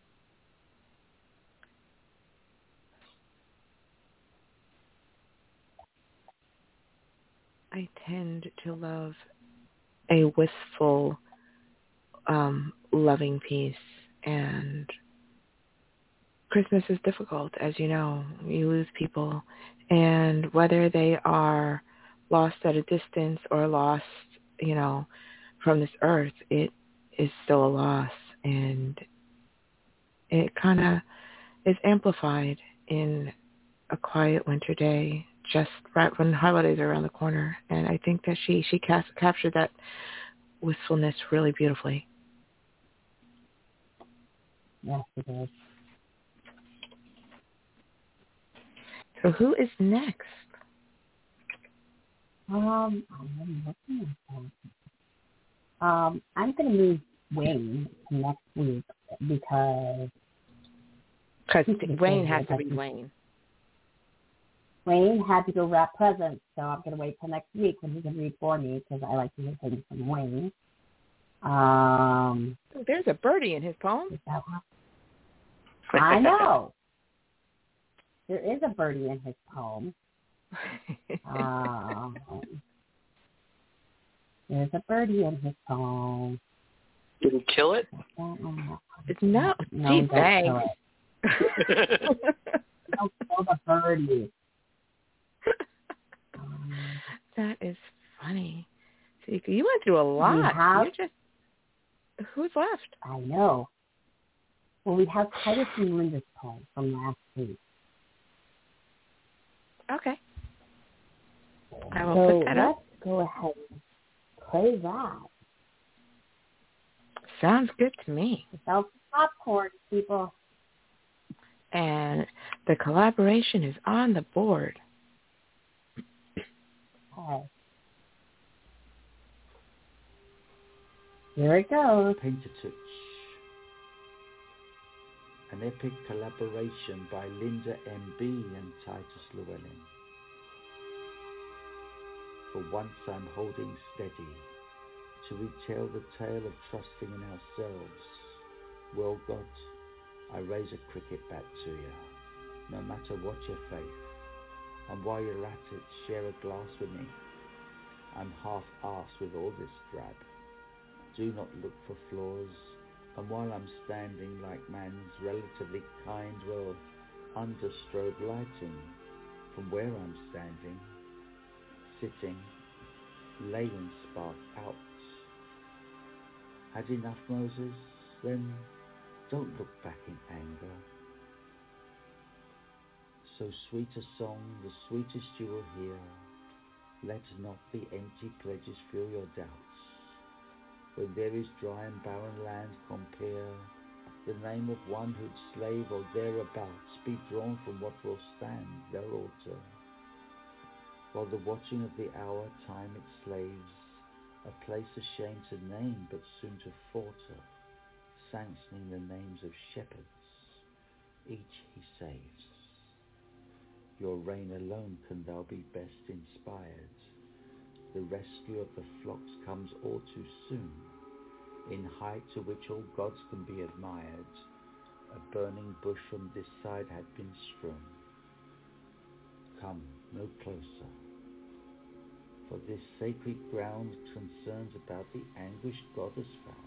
I tend to love a wistful, um, loving piece, and Christmas is difficult, as you know. You lose people, and whether they are lost at a distance or lost, you know, from this earth, it is still a loss, and it kind of is amplified in a quiet winter day, just right when holidays are around the corner. And I think that she she cast, captured that wistfulness really beautifully. Yes, it is. So who is next? Um, I'm looking at that. Um, I'm going to move Wayne to next week because because Wayne has to be Wayne. Wayne had to go wrap presents, so I'm going to wait till next week when he can read for me because I like to hear things from Wayne. Um, There's a birdie in his poem. Is that one? I know. There is a birdie in his poem. um, there's a birdie in his poem. Did he kill it? It's not. No, Gee, don't thanks. kill it. Don't kill the birdie. Um, that is funny. So you, you went through a lot. Have, you just who's left? I know. Well, we have Titus and Linda's poem from last week. Okay. I will so put that let's up. go ahead and play that. Sounds good to me. Without popcorn, people. And the collaboration is on the board. Okay. Here it goes. Pentateuch. An epic collaboration by Linda M B and Titus Llewellyn. For once I'm holding steady to retell the tale of trusting in ourselves. Well, God, I raise a cricket bat to you, no matter what your faith. And while you're at it, share a glass with me. I'm half-arsed with all this drab. Do not look for flaws. And while I'm standing like man's relatively kind, well, under strobe lighting, from where I'm standing, sitting, laying spark out. Had enough, Moses? Then don't look back in anger. So sweet a song, the sweetest you will hear. Let not the empty pledges fill your doubts. When there is dry and barren land, compare the name of one who'd slave or thereabouts be drawn from what will stand their altar. While the watching of the hour time it slaves, a place ashamed to name but soon to falter, sanctioning the names of shepherds, each he saves. Your reign alone can thou be best inspired. The rescue of the flocks comes all too soon, in height to which all gods can be admired. A burning bush from this side had been strewn. Come no closer, for this sacred ground concerns about the anguish God has found.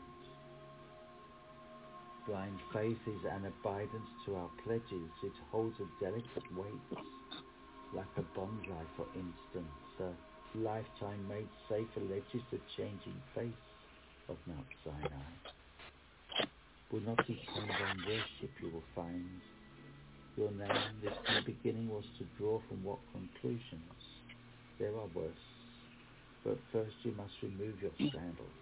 Blind faith is an abidance to our pledges. It holds a delicate weight, like a bonsai, for instance, a lifetime made safe alleges the changing face of Mount Sinai. Will not depend on worship you will find. Your name, this new beginning, was to draw from what conclusions? There are worse, but first you must remove your sandals.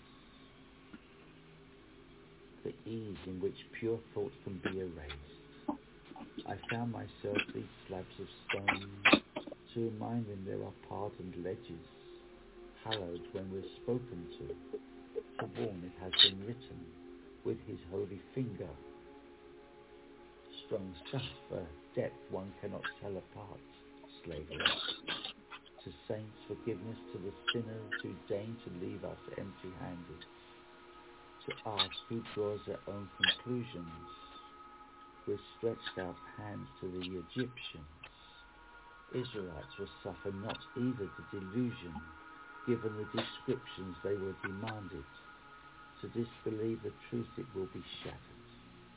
The ease in which pure thought can be erased. I found myself these slabs of stone to remind them there are pardoned ledges, hallowed when we're spoken to, to warn it has been written with his holy finger. Strong stuff, a depth one cannot tell apart, slavery. To saints, forgiveness, to the sinners who deign to leave us empty-handed. To ask who draws their own conclusions, with stretched out hands to the Egyptians. Israelites will suffer not either the delusion, given the descriptions they were demanded. To disbelieve the truth it will be shattered.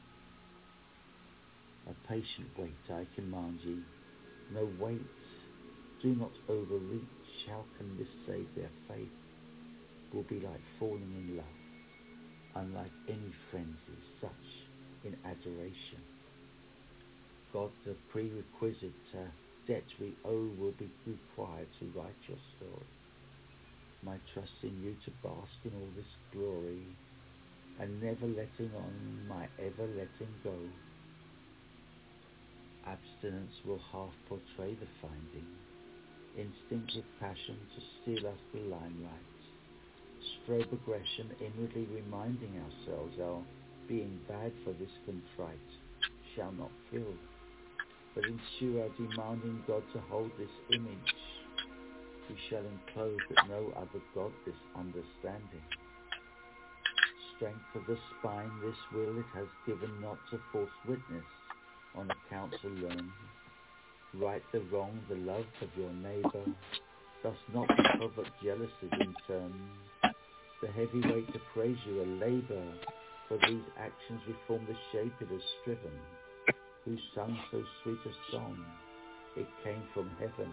A patient wait I command ye, no wait, do not overreach. How can this save their faith? Will be like falling in love. Unlike any frenzy, such in adoration. God, the prerequisite uh, debt we owe will be required to write your story. My trust in you to bask in all this glory, and never letting on, my ever letting go. Abstinence will half portray the finding, instinctive passion to steal us the limelight. Strobe aggression, inwardly reminding ourselves our being bad for this contrite shall not kill, but ensure our demanding God to hold this image. We shall enclose that no other God this understanding. Strength of the spine, this will it has given not to false witness on account to learn. Right the wrong, the love of your neighbour, thus not be covert jealousies in turn. The heavy weight to praise you a labour, for these actions reform the shape it has striven, who sung so sweet a song, it came from heaven.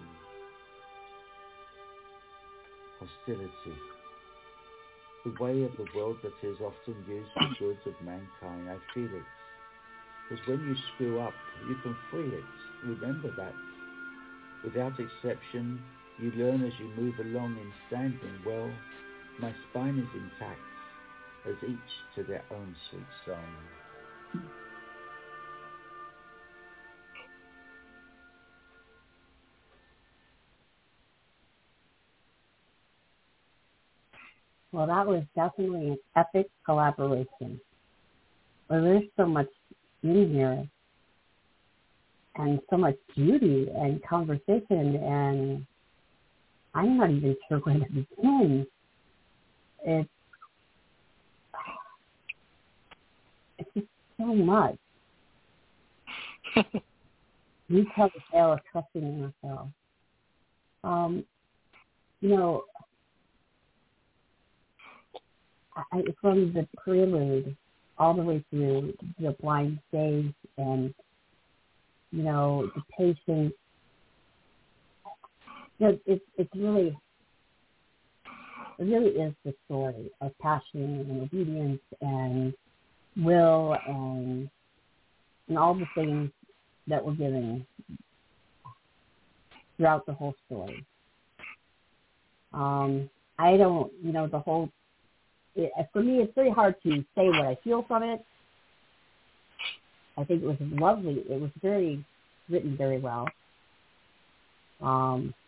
Hostility, the way of the world that is often used for goods of mankind, I feel it, because when you screw up, you can feel it, remember that. Without exception, you learn as you move along in standing, well, my spine is intact, as each to their own sweet song. Well, that was definitely an epic collaboration. Well, there's so much in here and so much beauty and conversation, and I'm not even sure where to begin. It's, it's just so much. You tell the tale of trusting in yourself. Um, you know, I, from the prelude all the way through the blind stage and, you know, the patience, you know, it's it's really, it really is the story of passion and obedience and will and and all the things that we're given throughout the whole story. Um, I don't, you know, the whole, it, for me, it's very hard to say what I feel from it. I think it was lovely. It was very, written very well. Um,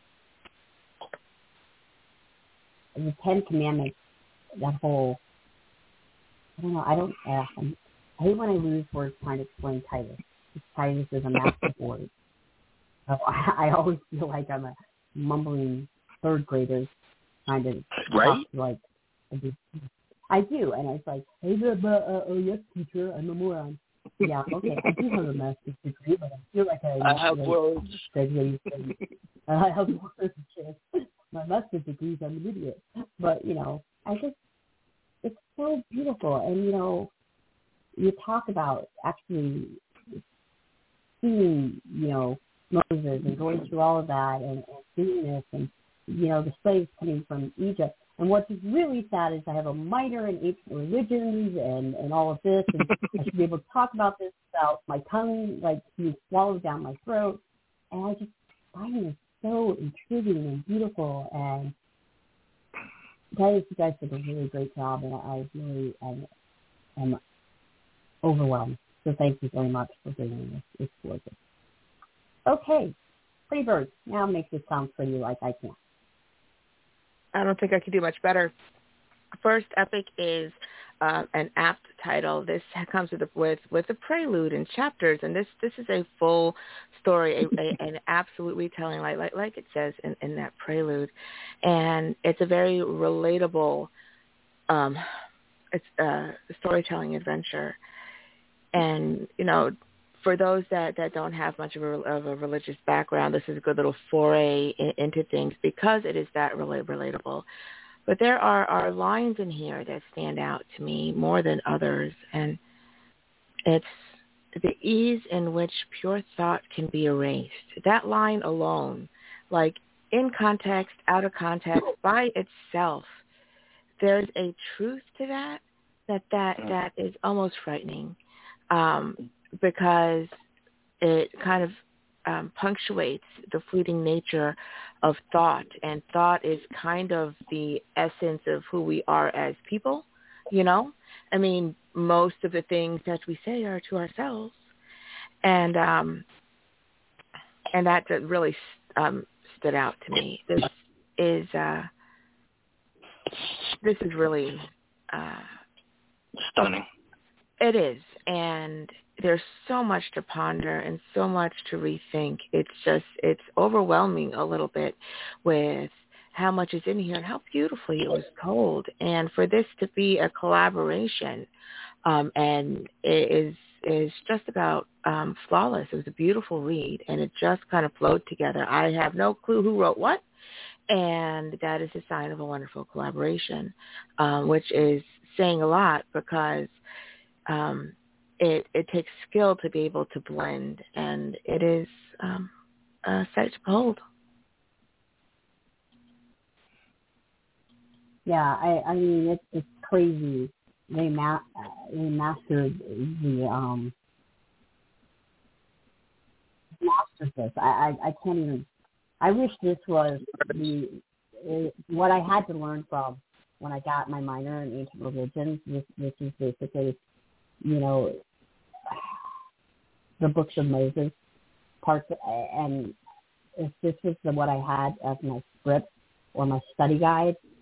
the Ten Commandments, that whole, I don't know, I don't, uh, I'm, I hate when I lose words trying to explain Titus. Titus is a massive word. So I, I always feel like I'm a mumbling third grader trying to right? talk to like, I do, and it's like, hey, but, uh, uh, oh yes, teacher, I'm a moron. Yeah, okay, I do have a master's degree, but I feel like I, I have like, words. Graduated from, I have words. My master's degree is, I'm an idiot. But you know, I just, it's so beautiful, and you know, you talk about actually seeing, you know, Moses and going through all of that and, and seeing this and, you know, the slaves coming from Egypt. And what's really sad is I have a minor in ancient religions and, and all of this, and I should be able to talk about this without my tongue, like, being swallowed down my throat. And I just find this so intriguing and beautiful. And guys, you guys did a really great job, and I really am, am overwhelmed. So thank you very much for doing this. It's gorgeous. Okay, Pretty Birds. Now make this sound pretty like I can. I don't think I could do much better. First Epic is uh, an apt title. This comes with a, with with a prelude and chapters, and this this is a full story, a, a, an absolute retelling, like like like it says in, in that prelude, and it's a very relatable, um, it's a storytelling adventure. And, you know, for those that, that don't have much of a, of a religious background, this is a good little foray in, into things because it is that really relatable. But there are, are lines in here that stand out to me more than others, and it's the ease in which pure thought can be erased. That line alone, like in context, out of context, by itself, there's a truth to that that, that, that is almost frightening. Um, because it kind of um, punctuates the fleeting nature of thought, and thought is kind of the essence of who we are as people, you know? I mean, most of the things that we say are to ourselves, and um, and that really um, stood out to me. This is uh, this is really uh, stunning. It is, and there's so much to ponder and so much to rethink. It's just, it's overwhelming a little bit with how much is in here and how beautifully it was told. And for this to be a collaboration, um, and it is is just about um, flawless. It was a beautiful read, and it just kind of flowed together. I have no clue who wrote what, and that is a sign of a wonderful collaboration, um, which is saying a lot because Um, it, it takes skill to be able to blend, and it is um, a sight to behold. Yeah, I, I mean, it's, it's crazy. They, ma- they mastered the um, mastered this. I, I, I can't even. I wish this was the uh, what I had to learn from when I got my minor in ancient religions. This, this is basically, you know, the books of Moses parts, and if this was the, what I had as my script or my study guide,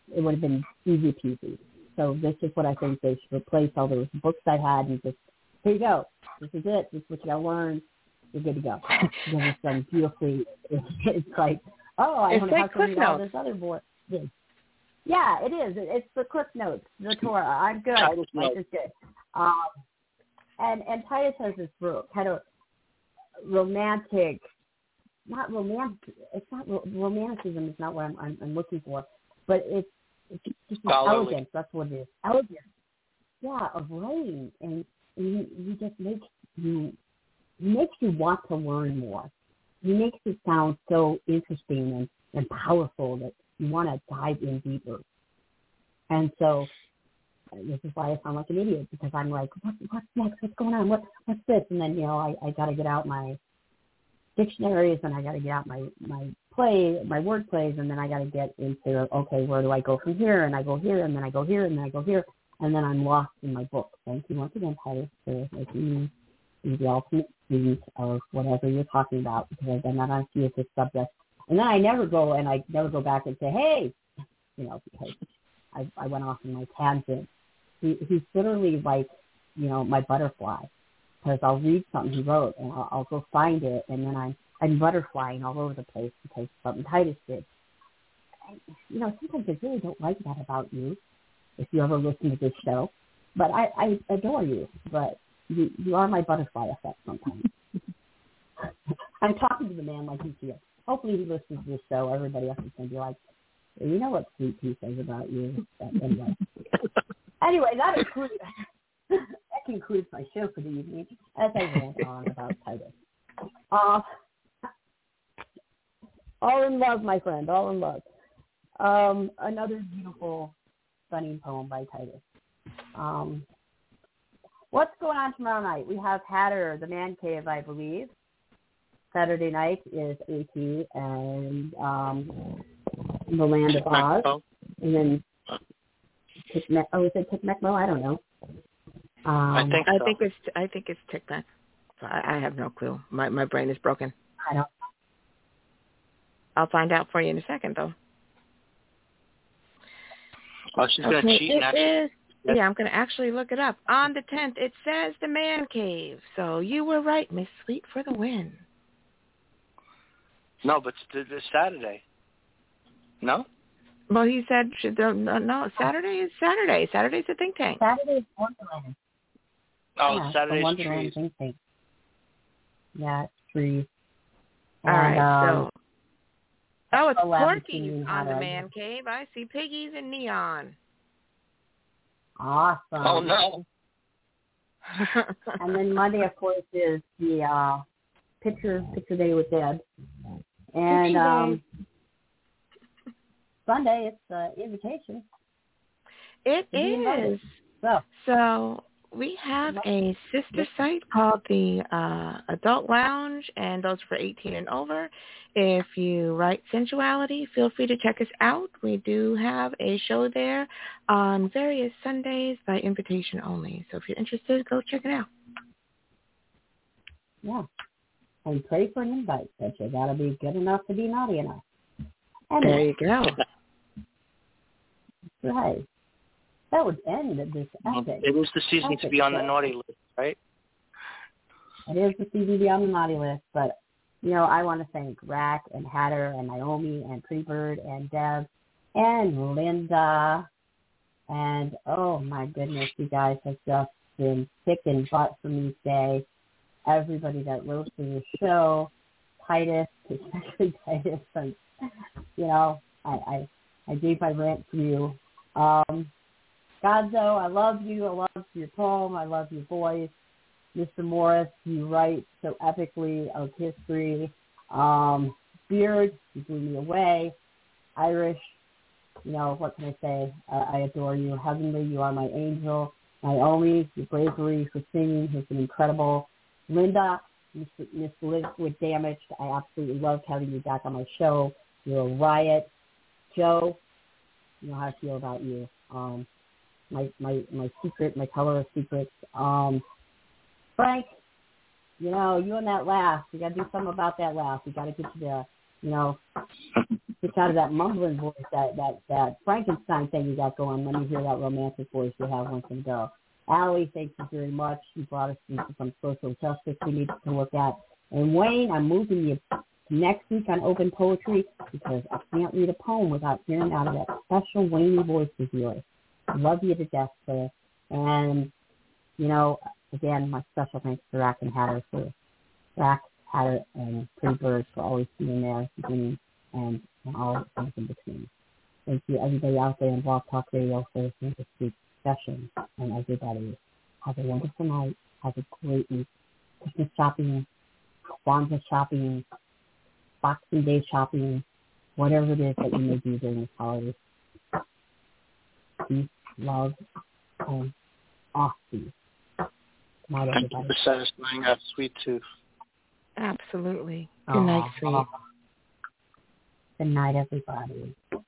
it would have been easy peasy. So this is what I think they should replace all those books I had and just, here you go. This is it. This is what you got to learn. You're good to go. Because it's done beautifully. It's, it's like, oh, I it's don't like have to Cliff read all Notes. this other book. Yeah, it is. It's the Cliff Notes, the Torah. I'm good. Life is good. Um, and, and Titus has this kind of romantic, not romantic, it's not, romanticism is not what I'm, I'm, I'm looking for, but it's, it's just elegance. That's what it is. Elegance. Yeah, of writing. And he, he just makes you, he makes you want to learn more. He makes it sound so interesting and, and powerful that you want to dive in deeper. And so this is why I sound like an idiot, because I'm like, what, what's next? What's going on? What, what's this? And then, you know, I, I got to get out my dictionaries and I got to get out my, my play, my word plays, and then I got to get into, okay, where do I go from here? And I go here, and then I go here, and then I go here, and then I'm lost in my book. Thank you once again, Titus, for making me be the ultimate student of whatever you're talking about, because I've done that on a few of this subject. And then I never go, and I never go back and say, hey, you know, because I, I went off in my tangent. He, he's literally like, you know, my butterfly, because I'll read something he wrote, and I'll, I'll go find it, and then I'm, I'm butterflying all over the place because something Titus did. And, you know, sometimes I really don't like that about you, if you ever listen to this show. But I, I adore you, but you, you are my butterfly effect sometimes. I'm talking to the man like he's here. Hopefully he listens to this show. Everybody else is going to be like, you know what Sweet Pea says about you. But anyway. anyway, that includes, that concludes my show for the evening as I rant on about Titus. Uh, all in love, my friend, all in love. Um, another beautiful, stunning poem by Titus. Um, what's going on tomorrow night? We have Hatter, the Man Cave, I believe. Saturday night is AT and um, the Land of Oz. And then, Tic-Mac, oh, is it Tic-Mac-Mo? I don't know. Um, I think so. I think it's I think it's Tic-Mac. I, I have no clue. My my brain is broken. I don't. I'll find out for you in a second, though. Oh, she's okay, gonna cheat. It is, yeah, I'm gonna actually look it up. On the tenth, it says the Man Cave. So you were right, Miss Sweet, for the win. No, but it's this Saturday. No? Well, he said, no, no, Saturday is Saturday. Saturday's a think tank. Saturday is Wonderland. Oh, yeah, Saturday's Wonderland trees. Think tank. Yeah, it's trees. All and, right, um, so. Oh, it's Porky's Porky's on the Man Cave. I see piggies and neon. Awesome. Oh, no. And then Monday, of course, is the uh, picture picture day with Deb. And um, Sunday, it's the uh, invitation. It is. So. so we have a sister site called the uh, Adult Lounge, and those for eighteen and over. If you write sensuality, feel free to check us out. We do have a show there on various Sundays by invitation only. So if you're interested, go check it out. Yeah. And pray for an invite, but you got to be good enough to be naughty enough. Anyway. There you go. Right. That would end this epic. It is the season epic to be on the show. naughty list, right? It is the season to be on the naughty list, but, you know, I want to thank Rack and Hatter and Naomi and Pretty Bird and Deb and Linda. And, oh, my goodness, you guys have just been kicking butt for me today. Everybody that wrote to the show, Titus, especially Titus, and, you know, I, I, I gave my rant to you. Um, Godzo, I love you. I love your poem. I love your voice. Mister Morris, you write so epically of history. Um, Beard, you blew me away. Irish, you know, what can I say? Uh, I adore you. Heavenly, you are my angel. Naomi, your bravery for singing has been incredible. Linda, Miss Liquid Damaged, I absolutely loved having you back on my show. You're a riot. Joe, you know how I feel about you. Um, my, my, my secret, my color of secrets. Um, Frank, you know, you and that laugh, you got to do something about that laugh. You got to get you to, you know, switch out of that mumbling voice, that, that, that Frankenstein thing you got going. Let me hear that romantic voice you have once in a go. Allie, thank you very much. You brought us some social justice we need to look at. And Wayne, I'm moving you next week on Open Poetry because I can't read a poem without hearing out of that special Wayne voice of yours. I love you to death, sir. And, you know, again, my special thanks to Rack and Hatter for Rack, Hatter, and Pretty Bird for always being there, beginning and, and all the things in between. Thank you, everybody out there in Blog Talk Radio for listening to this week's session. And everybody, have a wonderful night. Have a great week. Christmas shopping, Kwanzaa shopping, Boxing Day shopping, whatever it is that you may do during this holiday. Peace, love, and awesome. Night, Thank everybody. you for satisfying our sweet tooth. Absolutely. Good night, sweet. Good night, everybody.